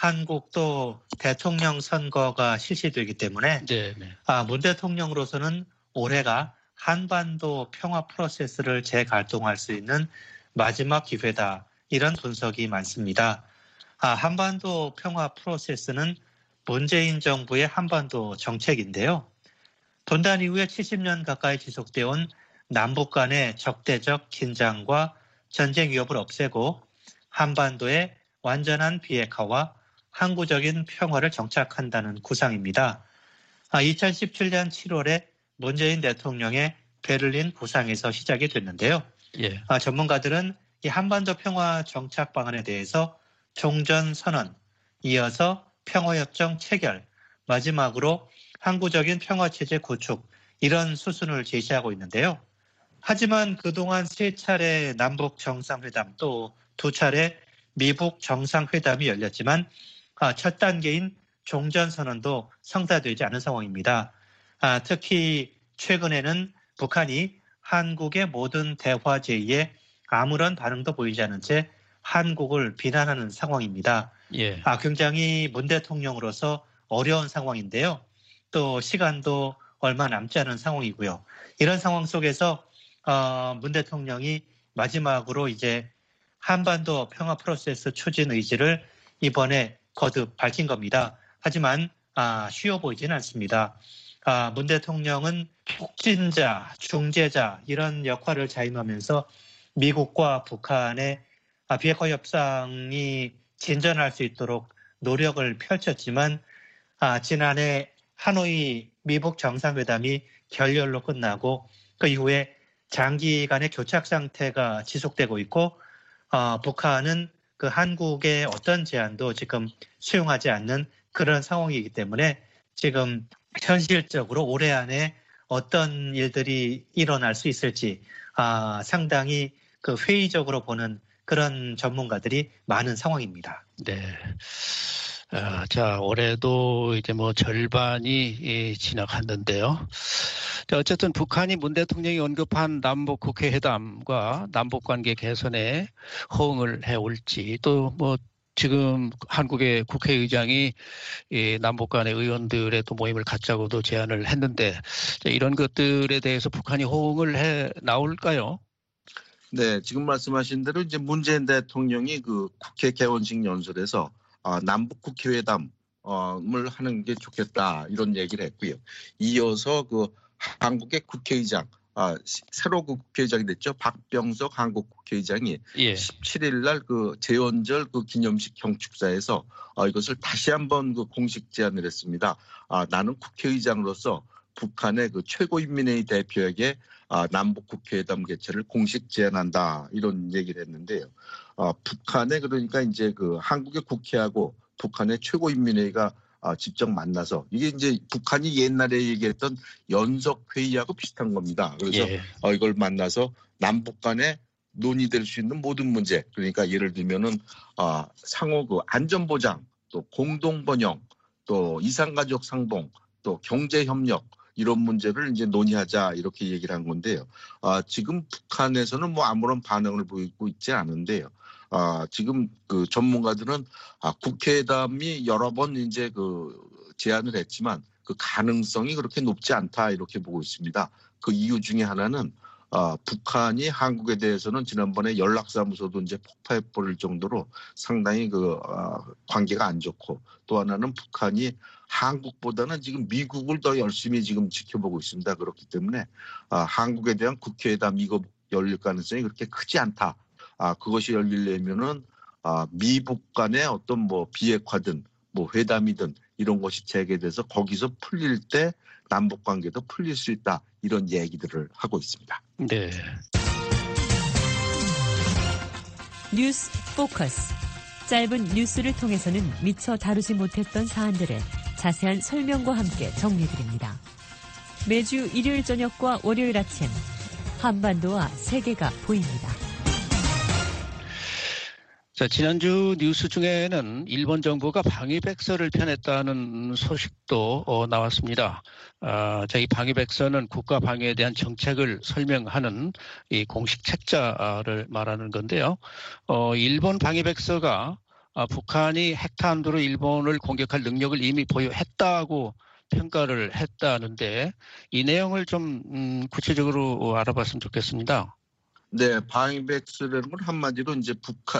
한국도 대통령 선거가 실시되기 때문에 네, 네. 아, 문 대통령으로서는 올해가 한반도 평화 프로세스를 재갈동할 수 있는 마지막 기회다. 이런 분석이 많습니다. 아, 한반도 평화 프로세스는 문재인 정부의 한반도 정책인데요. 분단 이후에 칠십 년 가까이 지속되어 온 남북 간의 적대적 긴장과 전쟁 위협을 없애고 한반도의 완전한 비핵화와 항구적인 평화를 정착한다는 구상입니다. 아, 이천십칠 년 칠월에 문재인 대통령의 베를린 구상에서 시작이 됐는데요. 예. 아, 전문가들은 이 한반도 평화 정착 방안에 대해서 종전선언, 이어서 평화협정 체결, 마지막으로 항구적인 평화체제 구축 이런 수순을 제시하고 있는데요. 하지만 그동안 세 차례 남북 정상회담 또 두 차례 미북 정상회담이 열렸지만 아, 첫 단계인 종전선언도 성사되지 않은 상황입니다. 아, 특히 최근에는 북한이 한국의 모든 대화 제의에 아무런 반응도 보이지 않은 채 한국을 비난하는 상황입니다. 예. 아, 굉장히 문 대통령으로서 어려운 상황인데요. 또 시간도 얼마 남지 않은 상황이고요. 이런 상황 속에서 어, 문 대통령이 마지막으로 이제 한반도 평화 프로세스 추진 의지를 이번에 거듭 밝힌 겁니다. 하지만 아, 쉬워 보이지는 않습니다. 아, 문 대통령은 촉진자, 중재자 이런 역할을 자임하면서 미국과 북한의 아, 비핵화 협상이 진전할 수 있도록 노력을 펼쳤지만 아, 지난해 하노이 미북 정상회담이 결렬로 끝나고 그 이후에 장기간의 교착 상태가 지속되고 있고 어, 북한은 그 한국의 어떤 제안도 지금 수용하지 않는 그런 상황이기 때문에 지금 현실적으로 올해 안에 어떤 일들이 일어날 수 있을지 아, 상당히 그 회의적으로 보는 그런 전문가들이 많은 상황입니다. 네. 아, 자, 올해도 이제 뭐 절반이 예, 지나갔는데요. 자, 어쨌든 북한이 문 대통령이 언급한 남북 국회 회담과 남북 관계 개선에 호응을 해올지 또 뭐 지금 한국의 국회의장이 이 남북 간의 의원들의 또 모임을 갖자고도 제안을 했는데 자, 이런 것들에 대해서 북한이 호응을 해 나올까요? 네, 지금 말씀하신 대로 이제 문재인 대통령이 그 국회 개원식 연설에서 아, 남북 국회회담을 하는 게 좋겠다 이런 얘기를 했고요. 이어서 그 한국의 국회의장, 아, 새로 그 국회의장이 됐죠. 박병석 한국 국회의장이 예. 십칠 일 날 그 재헌절 그 기념식 경축사에서 아, 이것을 다시 한번 그 공식 제안을 했습니다. 아, 나는 국회의장으로서 북한의 그 최고인민회의 대표에게 아, 남북 국회회담 개최를 공식 제안한다 이런 얘기를 했는데요. 아, 북한에 그러니까 이제 그 한국의 국회하고 북한의 최고인민회의가 아, 직접 만나서 이게 이제 북한이 옛날에 얘기했던 연석회의하고 비슷한 겁니다. 그래서 예. 어, 이걸 만나서 남북 간에 논의될 수 있는 모든 문제, 그러니까 예를 들면은 아, 상호 그 안전보장, 또 공동번영, 또 이산가족 상봉, 또 경제협력 이런 문제를 이제 논의하자 이렇게 얘기를 한 건데요. 아, 지금 북한에서는 뭐 아무런 반응을 보이고 있지 않은데요. 아, 지금 그 전문가들은 아, 국회회담이 여러 번 이제 그 제안을 했지만 그 가능성이 그렇게 높지 않다 이렇게 보고 있습니다. 그 이유 중에 하나는 아, 북한이 한국에 대해서는 지난번에 연락사무소도 이제 폭파해버릴 정도로 상당히 그 아, 관계가 안 좋고 또 하나는 북한이 한국보다는 지금 미국을 더 열심히 지금 지켜보고 있습니다. 그렇기 때문에 아, 한국에 대한 국회회담 이거 열릴 가능성이 그렇게 크지 않다. 아, 그것이 열리려면은 아, 미북 간의 어떤 뭐 비핵화든 뭐 회담이든 이런 것이 재개돼서 거기서 풀릴 때 남북 관계도 풀릴 수 있다 이런 얘기들을 하고 있습니다. 네. 뉴스 포커스. 짧은 뉴스를 통해서는 미처 다루지 못했던 사안들을 자세한 설명과 함께 정리해드립니다. 매주 일요일 저녁과 월요일 아침 한반도와 세계가 보입니다. 자, 지난주 뉴스 중에는 일본 정부가 방위백서를 펴냈다는 소식도 어, 나왔습니다. 아, 이 방위백서는 국가 방위에 대한 정책을 설명하는 이 공식 책자를 말하는 건데요. 어, 일본 방위백서가 아, 북한이 핵탄두로 일본을 공격할 능력을 이미 보유했다고 평가를 했다는데 이 내용을 좀 음, 구체적으로 알아봤으면 좋겠습니다. 네, 방위백서라는 건 한마디로 이제 북한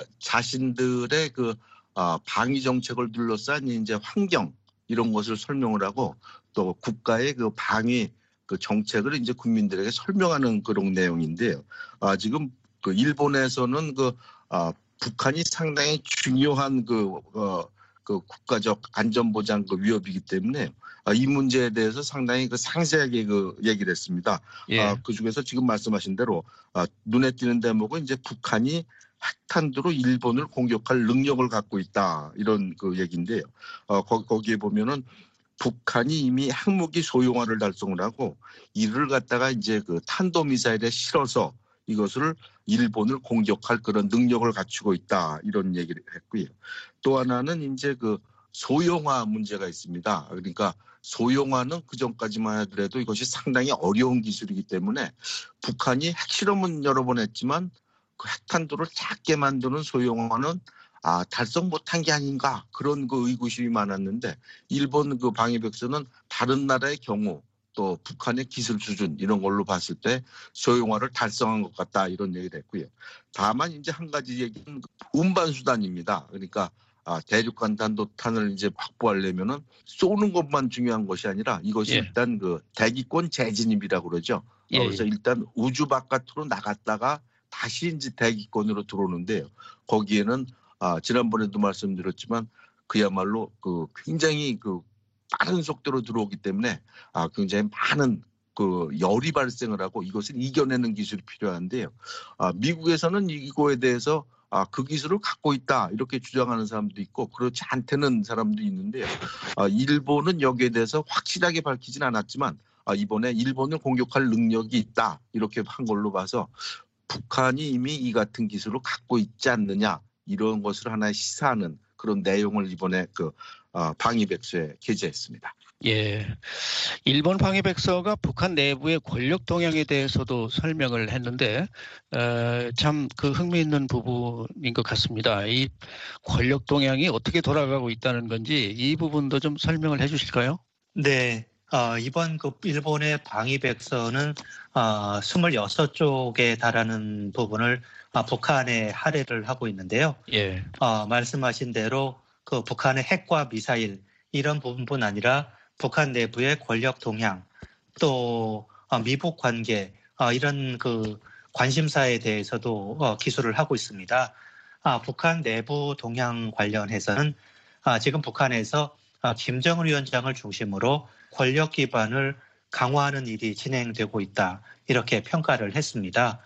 자신들의 그 아, 방위 정책을 둘러싼 이제 환경 이런 것을 설명을 하고 또 국가의 그 방위 그 정책을 이제 국민들에게 설명하는 그런 내용인데요. 아, 지금 그 일본에서는 그 아, 북한이 상당히 중요한 그, 어, 그 국가적 안전보장 그 위협이기 때문에 아, 이 문제에 대해서 상당히 그 상세하게 그 얘기를 했습니다. 예. 아, 그 중에서 지금 말씀하신 대로 아, 눈에 띄는 대목은 이제 북한이 핵탄두로 일본을 공격할 능력을 갖고 있다 이런 그 얘기인데요. 어, 거, 거기에 보면은 북한이 이미 핵무기 소형화를 달성을 하고 이를 갖다가 이제 그 탄도미사일에 실어서 이것을 일본을 공격할 그런 능력을 갖추고 있다 이런 얘기를 했고요. 또 하나는 이제 그 소형화 문제가 있습니다. 그러니까 소형화는 그 전까지만 하더라도 이것이 상당히 어려운 기술이기 때문에 북한이 핵실험은 여러 번 했지만 그 핵탄두를 작게 만드는 소형화는 아, 달성 못한 게 아닌가 그런 그 의구심이 많았는데 일본 그 방위백서는 다른 나라의 경우 또 북한의 기술 수준 이런 걸로 봤을 때 소형화를 달성한 것 같다 이런 얘기를 했고요. 다만 이제 한 가지 얘기는 운반 수단입니다. 그러니까 아, 대륙간 단도탄을 이제 확보하려면은 쏘는 것만 중요한 것이 아니라 이것이 예. 일단 그 대기권 재진입이라고 그러죠. 예, 어, 그래서 예. 일단 우주 바깥으로 나갔다가 다시 이제 대기권으로 들어오는데요. 거기에는 아, 지난번에도 말씀드렸지만 그야말로 그 굉장히 그 빠른 속도로 들어오기 때문에 아, 굉장히 많은 그 열이 발생을 하고 이것을 이겨내는 기술이 필요한데요. 아, 미국에서는 이거에 대해서 아, 그 기술을 갖고 있다 이렇게 주장하는 사람도 있고 그렇지 않다는 사람도 있는데요. 아, 일본은 여기에 대해서 확실하게 밝히진 않았지만 아, 이번에 일본을 공격할 능력이 있다 이렇게 한 걸로 봐서 북한이 이미 이 같은 기술을 갖고 있지 않느냐 이런 것을 하나 시사하는 그런 내용을 이번에 그 어, 방위백서에 게재했습니다. 예, 일본 방위백서가 북한 내부의 권력 동향에 대해서도 설명을 했는데 어, 참 그 흥미있는 부분인 것 같습니다. 이 권력 동향이 어떻게 돌아가고 있다는 건지 이 부분도 좀 설명을 해주실까요? 네, 어, 이번 그 일본의 방위백서는 어, 이십육 쪽에 달하는 부분을 어, 북한에 할애를 하고 있는데요. 예, 어, 말씀하신 대로 그 북한의 핵과 미사일 이런 부분뿐 아니라 북한 내부의 권력 동향, 또 미북 관계 이런 그 관심사에 대해서도 기술을 하고 있습니다. 북한 내부 동향 관련해서는 지금 북한에서 김정은 위원장을 중심으로 권력 기반을 강화하는 일이 진행되고 있다. 이렇게 평가를 했습니다.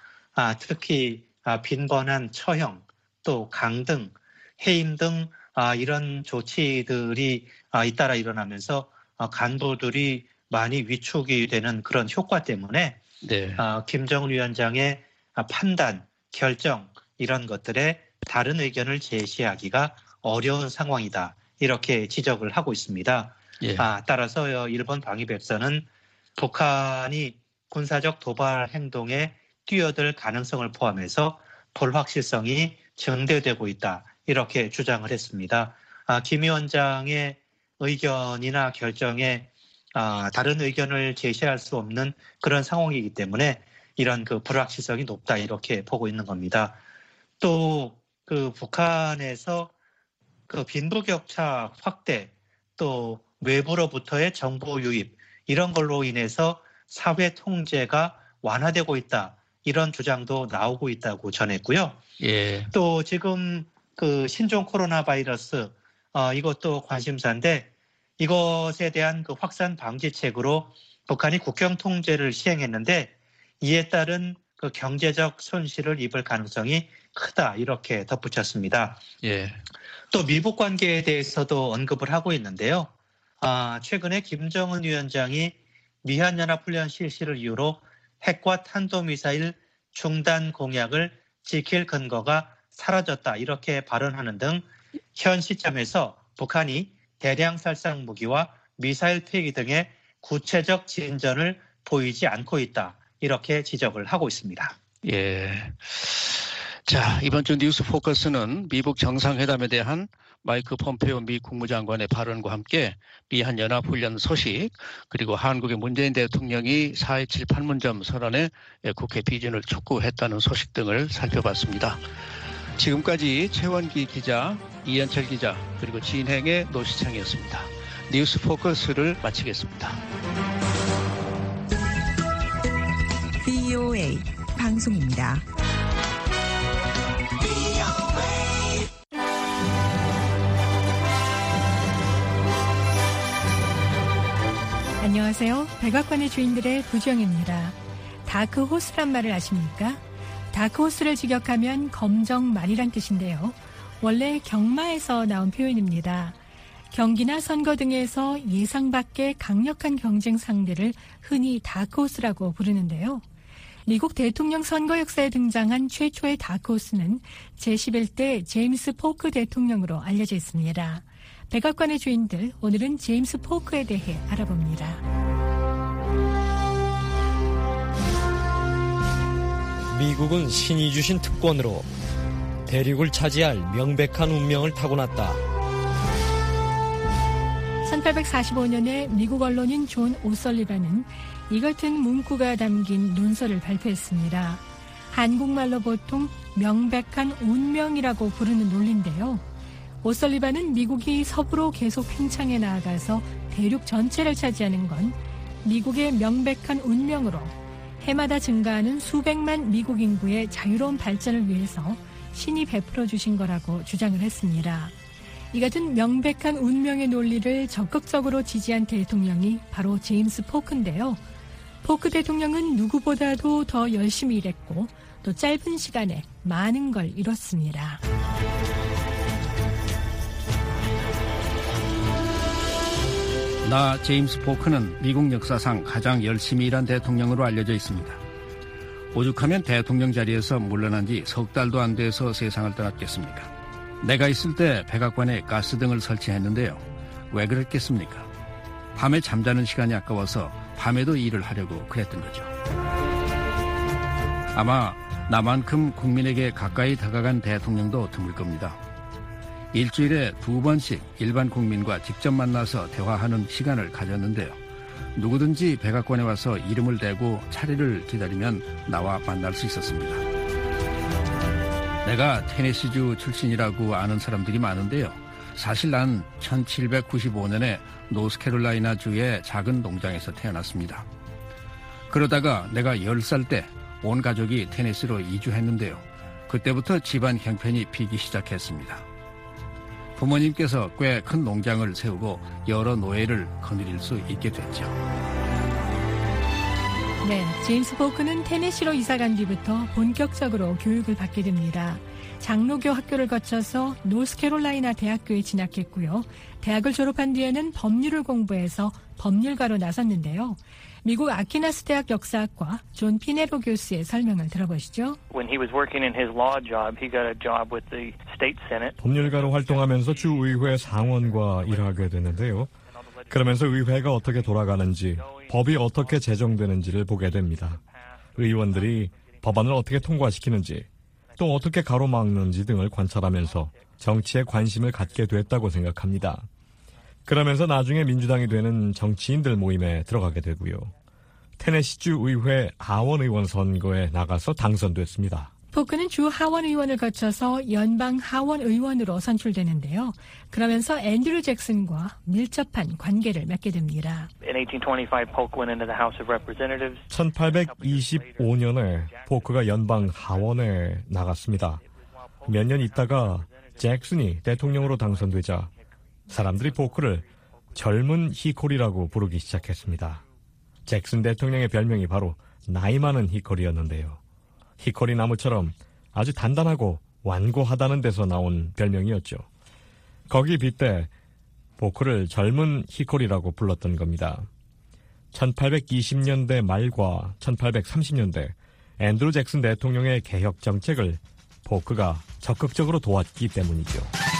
특히 빈번한 처형, 또 강등, 해임 등 이런 조치들이 잇따라 일어나면서 간부들이 많이 위축이 되는 그런 효과 때문에 네. 김정은 위원장의 판단, 결정 이런 것들에 다른 의견을 제시하기가 어려운 상황이다. 이렇게 지적을 하고 있습니다. 예. 따라서 일본 방위백서는 북한이 군사적 도발 행동에 뛰어들 가능성을 포함해서 불확실성이 증대되고 있다. 이렇게 주장을 했습니다. 김 위원장의 의견이나 결정에 다른 의견을 제시할 수 없는 그런 상황이기 때문에 이런 그 불확실성이 높다 이렇게 보고 있는 겁니다. 또 그 북한에서 그 빈부격차 확대, 또 외부로부터의 정보 유입 이런 걸로 인해서 사회 통제가 완화되고 있다 이런 주장도 나오고 있다고 전했고요. 예. 또 지금 그 신종 코로나 바이러스 어, 이것도 관심사인데 이것에 대한 그 확산 방지책으로 북한이 국경 통제를 시행했는데 이에 따른 그 경제적 손실을 입을 가능성이 크다 이렇게 덧붙였습니다. 예. 또 미북 관계에 대해서도 언급을 하고 있는데요. 아, 최근에 김정은 위원장이 미한연합훈련 실시를 이유로 핵과 탄도미사일 중단 공약을 지킬 근거가 사라졌다 이렇게 발언하는 등 현 시점에서 북한이 대량 살상 무기와 미사일 폐기 등의 구체적 진전을 보이지 않고 있다. 이렇게 지적을 하고 있습니다. 예. 자, 이번 주 뉴스 포커스는 미북 정상회담에 대한 마이크 폼페오 미 국무장관의 발언과 함께 미한 연합훈련 소식, 그리고 한국의 문재인 대통령이 사 이칠 판문점 선언에 국회 비준을 촉구했다는 소식 등을 살펴봤습니다. 지금까지 최원기 기자, 이현철 기자, 그리고 진행의 노시창이었습니다. 뉴스 포커스를 마치겠습니다. 브이오에이 방송입니다. 안녕하세요. 백악관의 주인들의 부정입니다. 다크호스란 말을 아십니까? 다크호스를 직역하면 검정말이란 뜻인데요. 원래 경마에서 나온 표현입니다. 경기나 선거 등에서 예상 밖의 강력한 경쟁 상대를 흔히 다크호스라고 부르는데요. 미국 대통령 선거 역사에 등장한 최초의 다크호스는 제십일 대 제임스 포크 대통령으로 알려져 있습니다. 백악관의 주인들, 오늘은 제임스 포크에 대해 알아봅니다. 미국은 신이 주신 특권으로 대륙을 차지할 명백한 운명을 타고났다. 천팔백사십오 년에 미국 언론인 존 오설리반은 이 같은 문구가 담긴 논설을 발표했습니다. 한국말로 보통 명백한 운명이라고 부르는 논리인데요. 오설리반은 미국이 서부로 계속 팽창해 나아가서 대륙 전체를 차지하는 건 미국의 명백한 운명으로 해마다 증가하는 수백만 미국 인구의 자유로운 발전을 위해서 신이 베풀어 주신 거라고 주장을 했습니다. 이 같은 명백한 운명의 논리를 적극적으로 지지한 대통령이 바로 제임스 포크인데요. 포크 대통령은 누구보다도 더 열심히 일했고 또 짧은 시간에 많은 걸 이뤘습니다. 나 제임스 포크는 미국 역사상 가장 열심히 일한 대통령으로 알려져 있습니다. 오죽하면 대통령 자리에서 물러난 지 석 달도 안 돼서 세상을 떠났겠습니까? 내가 있을 때 백악관에 가스등을 설치했는데요. 왜 그랬겠습니까? 밤에 잠자는 시간이 아까워서 밤에도 일을 하려고 그랬던 거죠. 아마 나만큼 국민에게 가까이 다가간 대통령도 드물 겁니다. 일주일에 두 번씩 일반 국민과 직접 만나서 대화하는 시간을 가졌는데요. 누구든지 백악관에 와서 이름을 대고 차례를 기다리면 나와 만날 수 있었습니다. 내가 테네시주 출신이라고 아는 사람들이 많은데요. 사실 난 천칠백구십오 년에 노스캐롤라이나주의 작은 농장에서 태어났습니다. 그러다가 내가 열 살 때 온 가족이 테네시로 이주했는데요. 그때부터 집안 형편이 비기 시작했습니다. 부모님께서 꽤 큰 농장을 세우고 여러 노예를 거느릴 수 있게 됐죠. 네, 제임스 포크는 테네시로 이사간 뒤부터 본격적으로 교육을 받게 됩니다. 장로교 학교를 거쳐서 노스캐롤라이나 대학교에 진학했고요. 대학을 졸업한 뒤에는 법률을 공부해서 법률가로 나섰는데요. 미국 아키나스 대학 역사학과 존 피네로 교수의 설명을 들어보시죠. When he was working in his law job, he got a job with the state senate. 법률가로 활동하면서 주의회 상원과 일하게 됐는데요. 그러면서 의회가 어떻게 돌아가는지, 법이 어떻게 제정되는지를 보게 됩니다. 의원들이 법안을 어떻게 통과시키는지, 또 어떻게 가로막는지 등을 관찰하면서 정치에 관심을 갖게 됐다고 생각합니다. 그러면서 나중에 민주당이 되는 정치인들 모임에 들어가게 되고요. 테네시주 의회 하원의원 선거에 나가서 당선됐습니다. 포크는 주 하원의원을 거쳐서 연방 하원의원으로 선출되는데요. 그러면서 앤드류 잭슨과 밀접한 관계를 맺게 됩니다. 천팔백이십오 년에 포크가 연방 하원에 나갔습니다. 몇 년 있다가 잭슨이 대통령으로 당선되자 사람들이 포크를 젊은 히콜이라고 부르기 시작했습니다. 잭슨 대통령의 별명이 바로 나이 많은 히콜이었는데요. 히콜이 나무처럼 아주 단단하고 완고하다는 데서 나온 별명이었죠. 거기 빗대 포크를 젊은 히콜이라고 불렀던 겁니다. 천팔백이십 년대 말과 천팔백삼십 년대 앤드루 잭슨 대통령의 개혁 정책을 포크가 적극적으로 도왔기 때문이죠.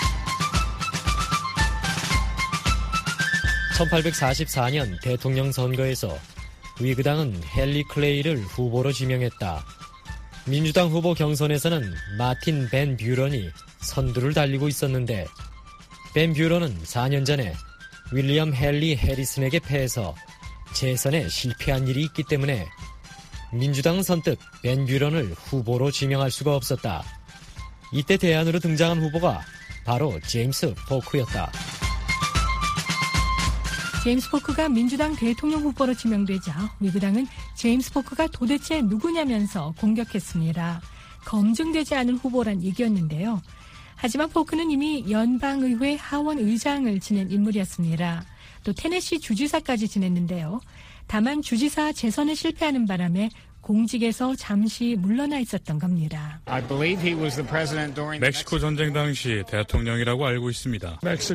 천팔백사십사 년 대통령 선거에서 위그당은 헨리 클레이를 후보로 지명했다. 민주당 후보 경선에서는 마틴 벤 뷰런이 선두를 달리고 있었는데 벤 뷰런은 사 년 전에 윌리엄 헨리 해리슨에게 패해서 재선에 실패한 일이 있기 때문에 민주당은 선뜻 벤 뷰런을 후보로 지명할 수가 없었다. 이때 대안으로 등장한 후보가 바로 제임스 포크였다. 제임스 포크가 민주당 대통령 후보로 지명되자 위그당은 제임스 포크가 도대체 누구냐면서 공격했습니다. 검증되지 않은 후보란 얘기였는데요. 하지만 포크는 이미 연방의회 하원의장을 지낸 인물이었습니다. 또 테네시 주지사까지 지냈는데요. 다만 주지사 재선에 실패하는 바람에 공직에서 잠시 물러나 있었던 겁니다. 멕시코 전쟁 당시 대통령이라고 알고 있습니다.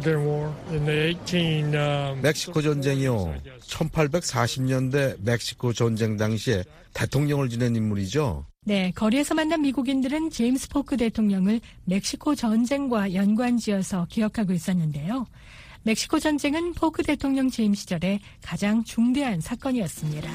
멕시코 전쟁이요. 천팔백사십 년대 멕시코 전쟁 당시에 대통령을 지낸 인물이죠. 네, 거리에서 만난 미국인들은 제임스 포크 대통령을 멕시코 전쟁과 연관지어서 기억하고 있었는데요. 멕시코 전쟁은 포크 대통령 재임 시절에 가장 중대한 사건이었습니다.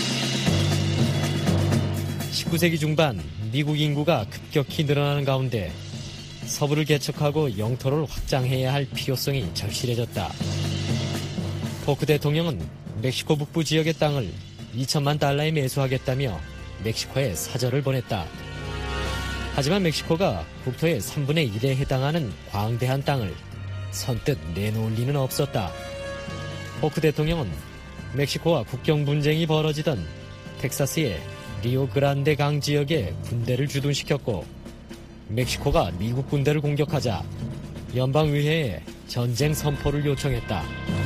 십구 세기 중반 미국 인구가 급격히 늘어나는 가운데 서부를 개척하고 영토를 확장해야 할 필요성이 절실해졌다. 포크 대통령은 멕시코 북부 지역의 땅을 이천만 달러에 매수하겠다며 멕시코에 사절을 보냈다. 하지만 멕시코가 국토의 삼분의 일에 해당하는 광대한 땅을 선뜻 내놓을 리는 없었다. 포크 대통령은 멕시코와 국경 분쟁이 벌어지던 텍사스의 리오그란데 강 지역에 군대를 주둔시켰고 멕시코가 미국 군대를 공격하자 연방의회에 전쟁 선포를 요청했다.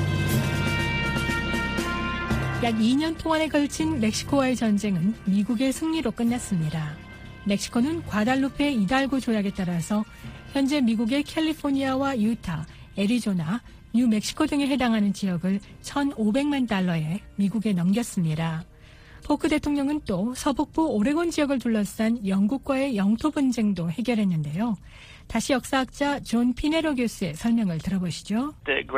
약 이 년 동안에 걸친 멕시코와의 전쟁은 미국의 승리로 끝났습니다. 멕시코는 과달루페 이달고 조약에 따라서 현재 미국의 캘리포니아와 유타, 애리조나, 뉴멕시코 등에 해당하는 지역을 천오백만 달러에 미국에 넘겼습니다. 포크 대통령은 또 서북부 오레곤 지역을 둘러싼 영국과의 영토 분쟁도 해결했는데요. 다시 역사학자 존 피네로 교수의 설명을 들어보시죠.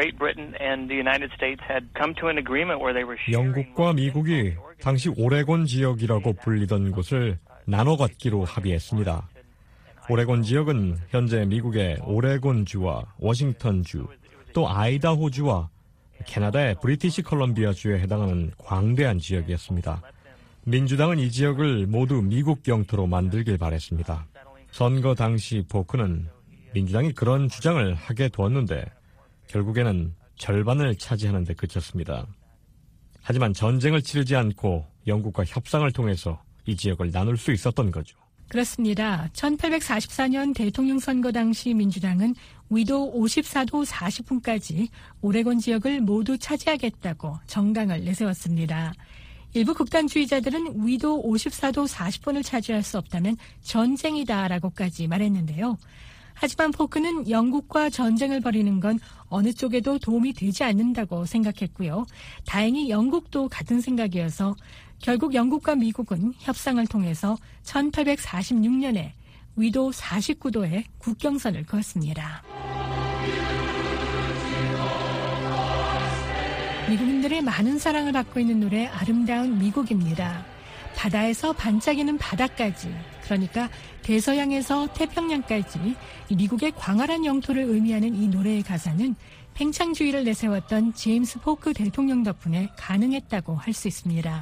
영국과 미국이 당시 오레곤 지역이라고 불리던 곳을 나눠 갖기로 합의했습니다. 오레곤 지역은 현재 미국의 오레곤주와 워싱턴주, 또 아이다호주와 캐나다의 브리티시 컬럼비아주에 해당하는 광대한 지역이었습니다. 민주당은 이 지역을 모두 미국 영토로 만들길 바랬습니다. 선거 당시 포크는 민주당이 그런 주장을 하게 두었는데 결국에는 절반을 차지하는 데 그쳤습니다. 하지만 전쟁을 치르지 않고 영국과 협상을 통해서 이 지역을 나눌 수 있었던 거죠. 그렇습니다. 천팔백사십사 년 대통령 선거 당시 민주당은 위도 오십사 도 사십 분까지 오레곤 지역을 모두 차지하겠다고 정강을 내세웠습니다. 일부 극단주의자들은 위도 오십사 도 사십 분을 차지할 수 없다면 전쟁이다라고까지 말했는데요. 하지만 포크는 영국과 전쟁을 벌이는 건 어느 쪽에도 도움이 되지 않는다고 생각했고요. 다행히 영국도 같은 생각이어서 결국 영국과 미국은 협상을 통해서 천팔백사십육 년에 위도 사십구 도의 국경선을 그었습니다. 미국인들의 많은 사랑을 받고 있는 노래 아름다운 미국입니다. 바다에서 반짝이는 바다까지, 그러니까 대서양에서 태평양까지 미국의 광활한 영토를 의미하는 이 노래의 가사는 팽창주의를 내세웠던 제임스 포크 대통령 덕분에 가능했다고 할 수 있습니다.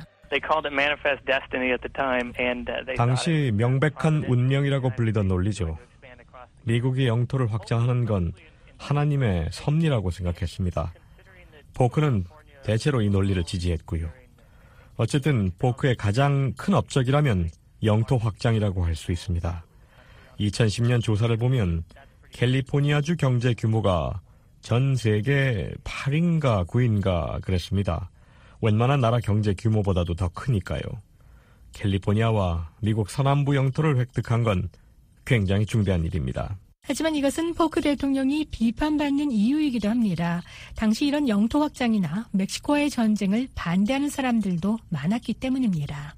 당시 명백한 운명이라고 불리던 논리죠. 미국이 영토를 확장하는 건 하나님의 섭리라고 생각했습니다. 포크는 대체로 이 논리를 지지했고요. 어쨌든 포크의 가장 큰 업적이라면 영토 확장이라고 할 수 있습니다. 이천십 년 조사를 보면 캘리포니아주 경제 규모가 전 세계 팔인가 구인가 그랬습니다. 웬만한 나라 경제 규모보다도 더 크니까요. 캘리포니아와 미국 서남부 영토를 획득한 건 굉장히 중대한 일입니다. 하지만 이것은 포크 대통령이 비판받는 이유이기도 합니다. 당시 이런 영토 확장이나 멕시코와의 전쟁을 반대하는 사람들도 많았기 때문입니다.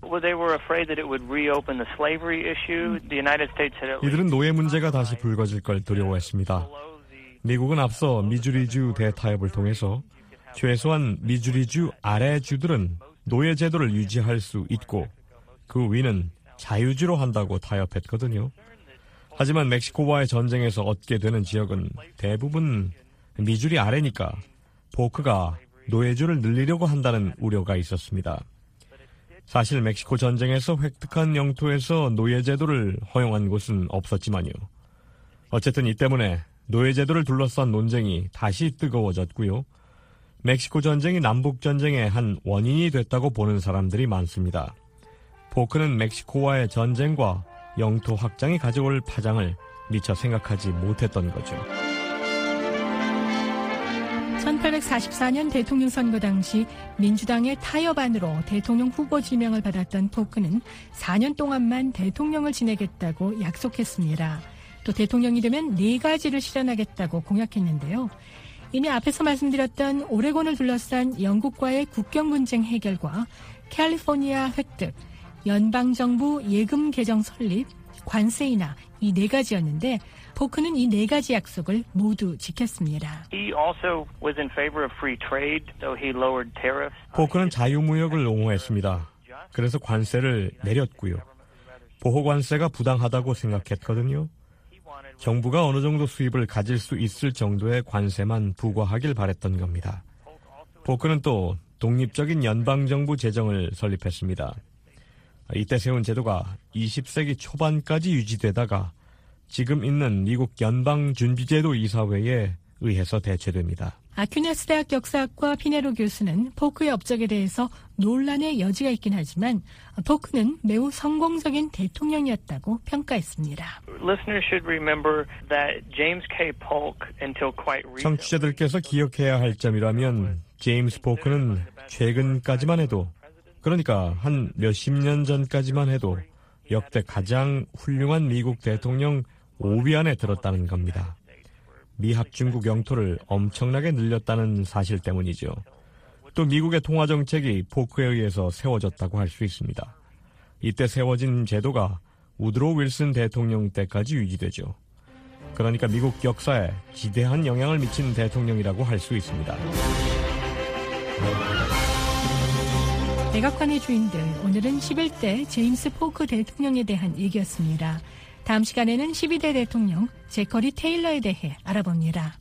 이들은 노예 문제가 다시 불거질 걸 두려워했습니다. 미국은 앞서 미주리주 대타협을 통해서 최소한 미주리주 아래 주들은 노예 제도를 유지할 수 있고 그 위는 자유주로 한다고 타협했거든요. 하지만 멕시코와의 전쟁에서 얻게 되는 지역은 대부분 미주리 아래니까 포크가 노예주를 늘리려고 한다는 우려가 있었습니다. 사실 멕시코 전쟁에서 획득한 영토에서 노예제도를 허용한 곳은 없었지만요. 어쨌든 이 때문에 노예제도를 둘러싼 논쟁이 다시 뜨거워졌고요. 멕시코 전쟁이 남북 전쟁의 한 원인이 됐다고 보는 사람들이 많습니다. 포크는 멕시코와의 전쟁과 영토 확장이 가져올 파장을 미처 생각하지 못했던 거죠. 천팔백사십사 년 대통령 선거 당시 민주당의 타협안으로 대통령 후보 지명을 받았던 포크는 사 년 동안만 대통령을 지내겠다고 약속했습니다. 또 대통령이 되면 네 가지를 실현하겠다고 공약했는데요. 이미 앞에서 말씀드렸던 오레곤을 둘러싼 영국과의 국경 분쟁 해결과 캘리포니아 획득, 연방정부 예금 개정 설립, 관세 인하 이 네 가지였는데 포크는 이 네 가지 약속을 모두 지켰습니다. 포크는 자유무역을 옹호했습니다. 그래서 관세를 내렸고요. 보호관세가 부당하다고 생각했거든요. 정부가 어느 정도 수입을 가질 수 있을 정도의 관세만 부과하길 바랬던 겁니다. 포크는 또 독립적인 연방정부 제정을 설립했습니다. 이때 세운 제도가 이십 세기 초반까지 유지되다가 지금 있는 미국 연방준비제도 이사회에 의해서 대체됩니다. 아퀴네스 대학 역사학과 피네로 교수는 포크의 업적에 대해서 논란의 여지가 있긴 하지만 포크는 매우 성공적인 대통령이었다고 평가했습니다. 청취자들께서 기억해야 할 점이라면 제임스 포크는 최근까지만 해도 그러니까 한 몇십 년 전까지만 해도 역대 가장 훌륭한 미국 대통령 오 위 안에 들었다는 겁니다. 미합중국 영토를 엄청나게 늘렸다는 사실 때문이죠. 또 미국의 통화정책이 포크에 의해서 세워졌다고 할 수 있습니다. 이때 세워진 제도가 우드로 윌슨 대통령 때까지 유지되죠. 그러니까 미국 역사에 지대한 영향을 미친 대통령이라고 할 수 있습니다. 백악관의 주인들, 오늘은 십일 대 제임스 포크 대통령에 대한 얘기였습니다. 다음 시간에는 십이 대 대통령 제커리 테일러에 대해 알아봅니다.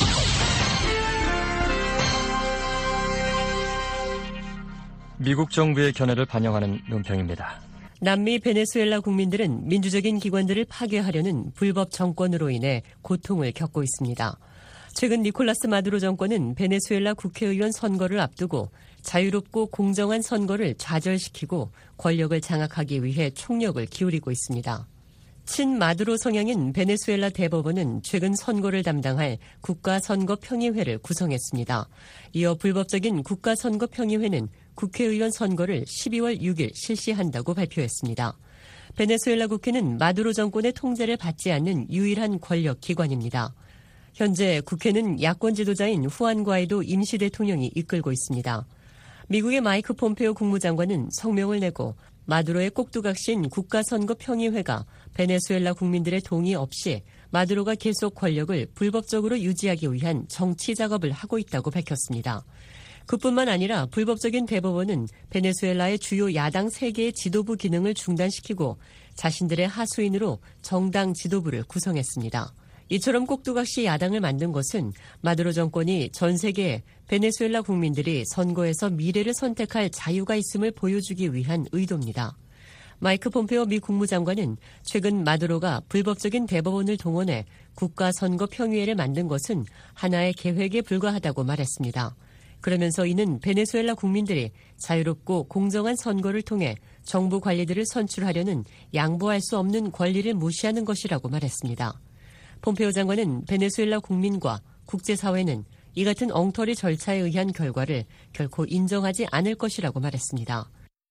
미국 정부의 견해를 반영하는 논평입니다. 남미 베네수엘라 국민들은 민주적인 기관들을 파괴하려는 불법 정권으로 인해 고통을 겪고 있습니다. 최근 니콜라스 마두로 정권은 베네수엘라 국회의원 선거를 앞두고 자유롭고 공정한 선거를 좌절시키고 권력을 장악하기 위해 총력을 기울이고 있습니다. 친마두로 성향인 베네수엘라 대법원은 최근 선거를 담당할 국가선거평의회를 구성했습니다. 이어 불법적인 국가선거평의회는 국회의원 선거를 십이월 육일 실시한다고 발표했습니다. 베네수엘라 국회는 마두로 정권의 통제를 받지 않는 유일한 권력 기관입니다. 현재 국회는 야권 지도자인 후안 과이도 임시 대통령이 이끌고 있습니다. 미국의 마이크 폼페오 국무장관은 성명을 내고 마두로의 꼭두각시인 국가선거평의회가 베네수엘라 국민들의 동의 없이 마두로가 계속 권력을 불법적으로 유지하기 위한 정치 작업을 하고 있다고 밝혔습니다. 그뿐만 아니라 불법적인 대법원은 베네수엘라의 주요 야당 세 개의 지도부 기능을 중단시키고 자신들의 하수인으로 정당 지도부를 구성했습니다. 이처럼 꼭두각시 야당을 만든 것은 마두로 정권이 전 세계에 베네수엘라 국민들이 선거에서 미래를 선택할 자유가 있음을 보여주기 위한 의도입니다. 마이크 폼페오 미 국무장관은 최근 마두로가 불법적인 대법원을 동원해 국가선거평의회를 만든 것은 하나의 계획에 불과하다고 말했습니다. 그러면서 이는 베네수엘라 국민들이 자유롭고 공정한 선거를 통해 정부 관리들을 선출하려는 양보할 수 없는 권리를 무시하는 것이라고 말했습니다. 폼페오 장관은 베네수엘라 국민과 국제사회는 이 같은 엉터리 절차에 의한 결과를 결코 인정하지 않을 것이라고 말했습니다.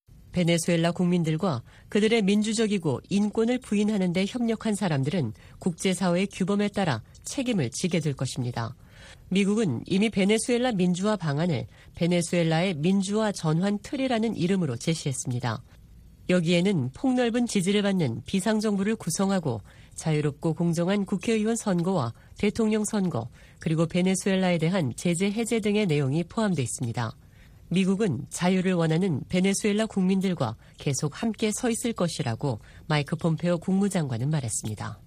베네수엘라 국민들과 그들의 민주적이고 인권을 부인하는 데 협력한 사람들은 국제사회의 규범에 따라 책임을 지게 될 것입니다. 미국은 이미 베네수엘라 민주화 방안을 베네수엘라의 민주화 전환 틀이라는 이름으로 제시했습니다. 여기에는 폭넓은 지지를 받는 비상정부를 구성하고 자유롭고 공정한 국회의원 선거와 대통령 선거, 그리고 베네수엘라에 대한 제재 해제 등의 내용이 포함되어 있습니다. 미국은 자유를 원하는 베네수엘라 국민들과 계속 함께 서 있을 것이라고 마이크 폼페오 국무장관은 말했습니다.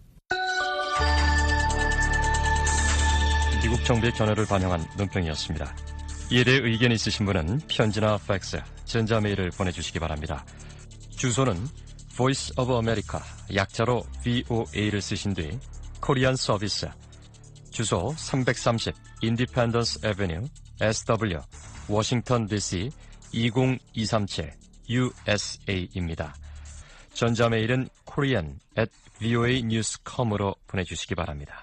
미국 정부의 견해를 반영한 논평이었습니다. 이에 대해 의견이 있으신 분은 편지나 팩스, 전자메일을 보내주시기 바랍니다. 주소는 Voice of America, 약자로 브이오에이를 쓰신 뒤 코리안 서비스, 주소 삼백삼십 Independence Avenue, 에스더블유, 워싱턴 디씨 이공이삼칠 유에스에이입니다. 전자메일은 korean at voa news dot com으로 보내주시기 바랍니다.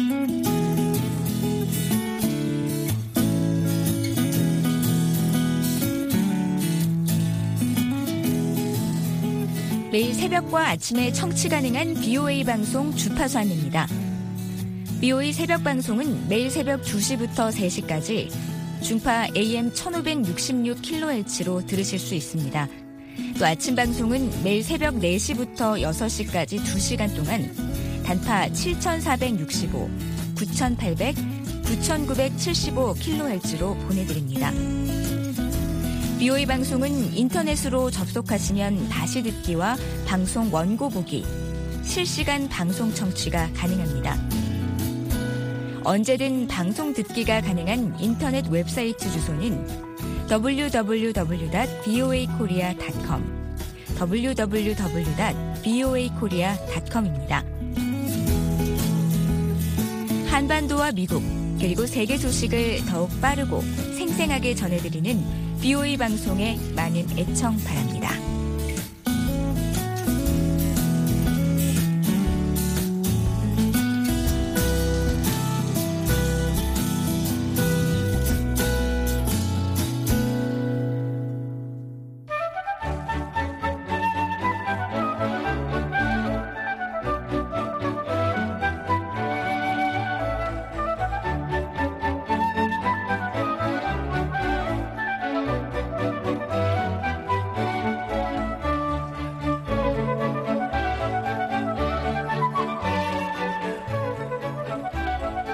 매일 새벽과 아침에 청취 가능한 비오에이 방송 주파수 안내입니다. 비오에이 새벽 방송은 매일 새벽 두 시부터 세 시까지 중파 에이엠 천오백육십육 킬로헤르츠로 들으실 수 있습니다. 또 아침 방송은 매일 새벽 네 시부터 여섯 시까지 두 시간 동안 단파 칠천사백육십오, 구천팔백, 구천구백칠십오 킬로헤르츠로 보내드립니다. 비오에이 방송은 인터넷으로 접속하시면 다시 듣기와 방송 원고 보기, 실시간 방송 청취가 가능합니다. 언제든 방송 듣기가 가능한 인터넷 웹사이트 주소는 더블유 더블유 더블유 닷 비오에이 코리아 닷 컴, 더블유 더블유 더블유 닷 비오에이 코리아 닷 컴입니다. 한반도와 미국, 그리고 세계 소식을 더욱 빠르고 생생하게 전해드리는 비오에이 방송에 많은 애청 바랍니다.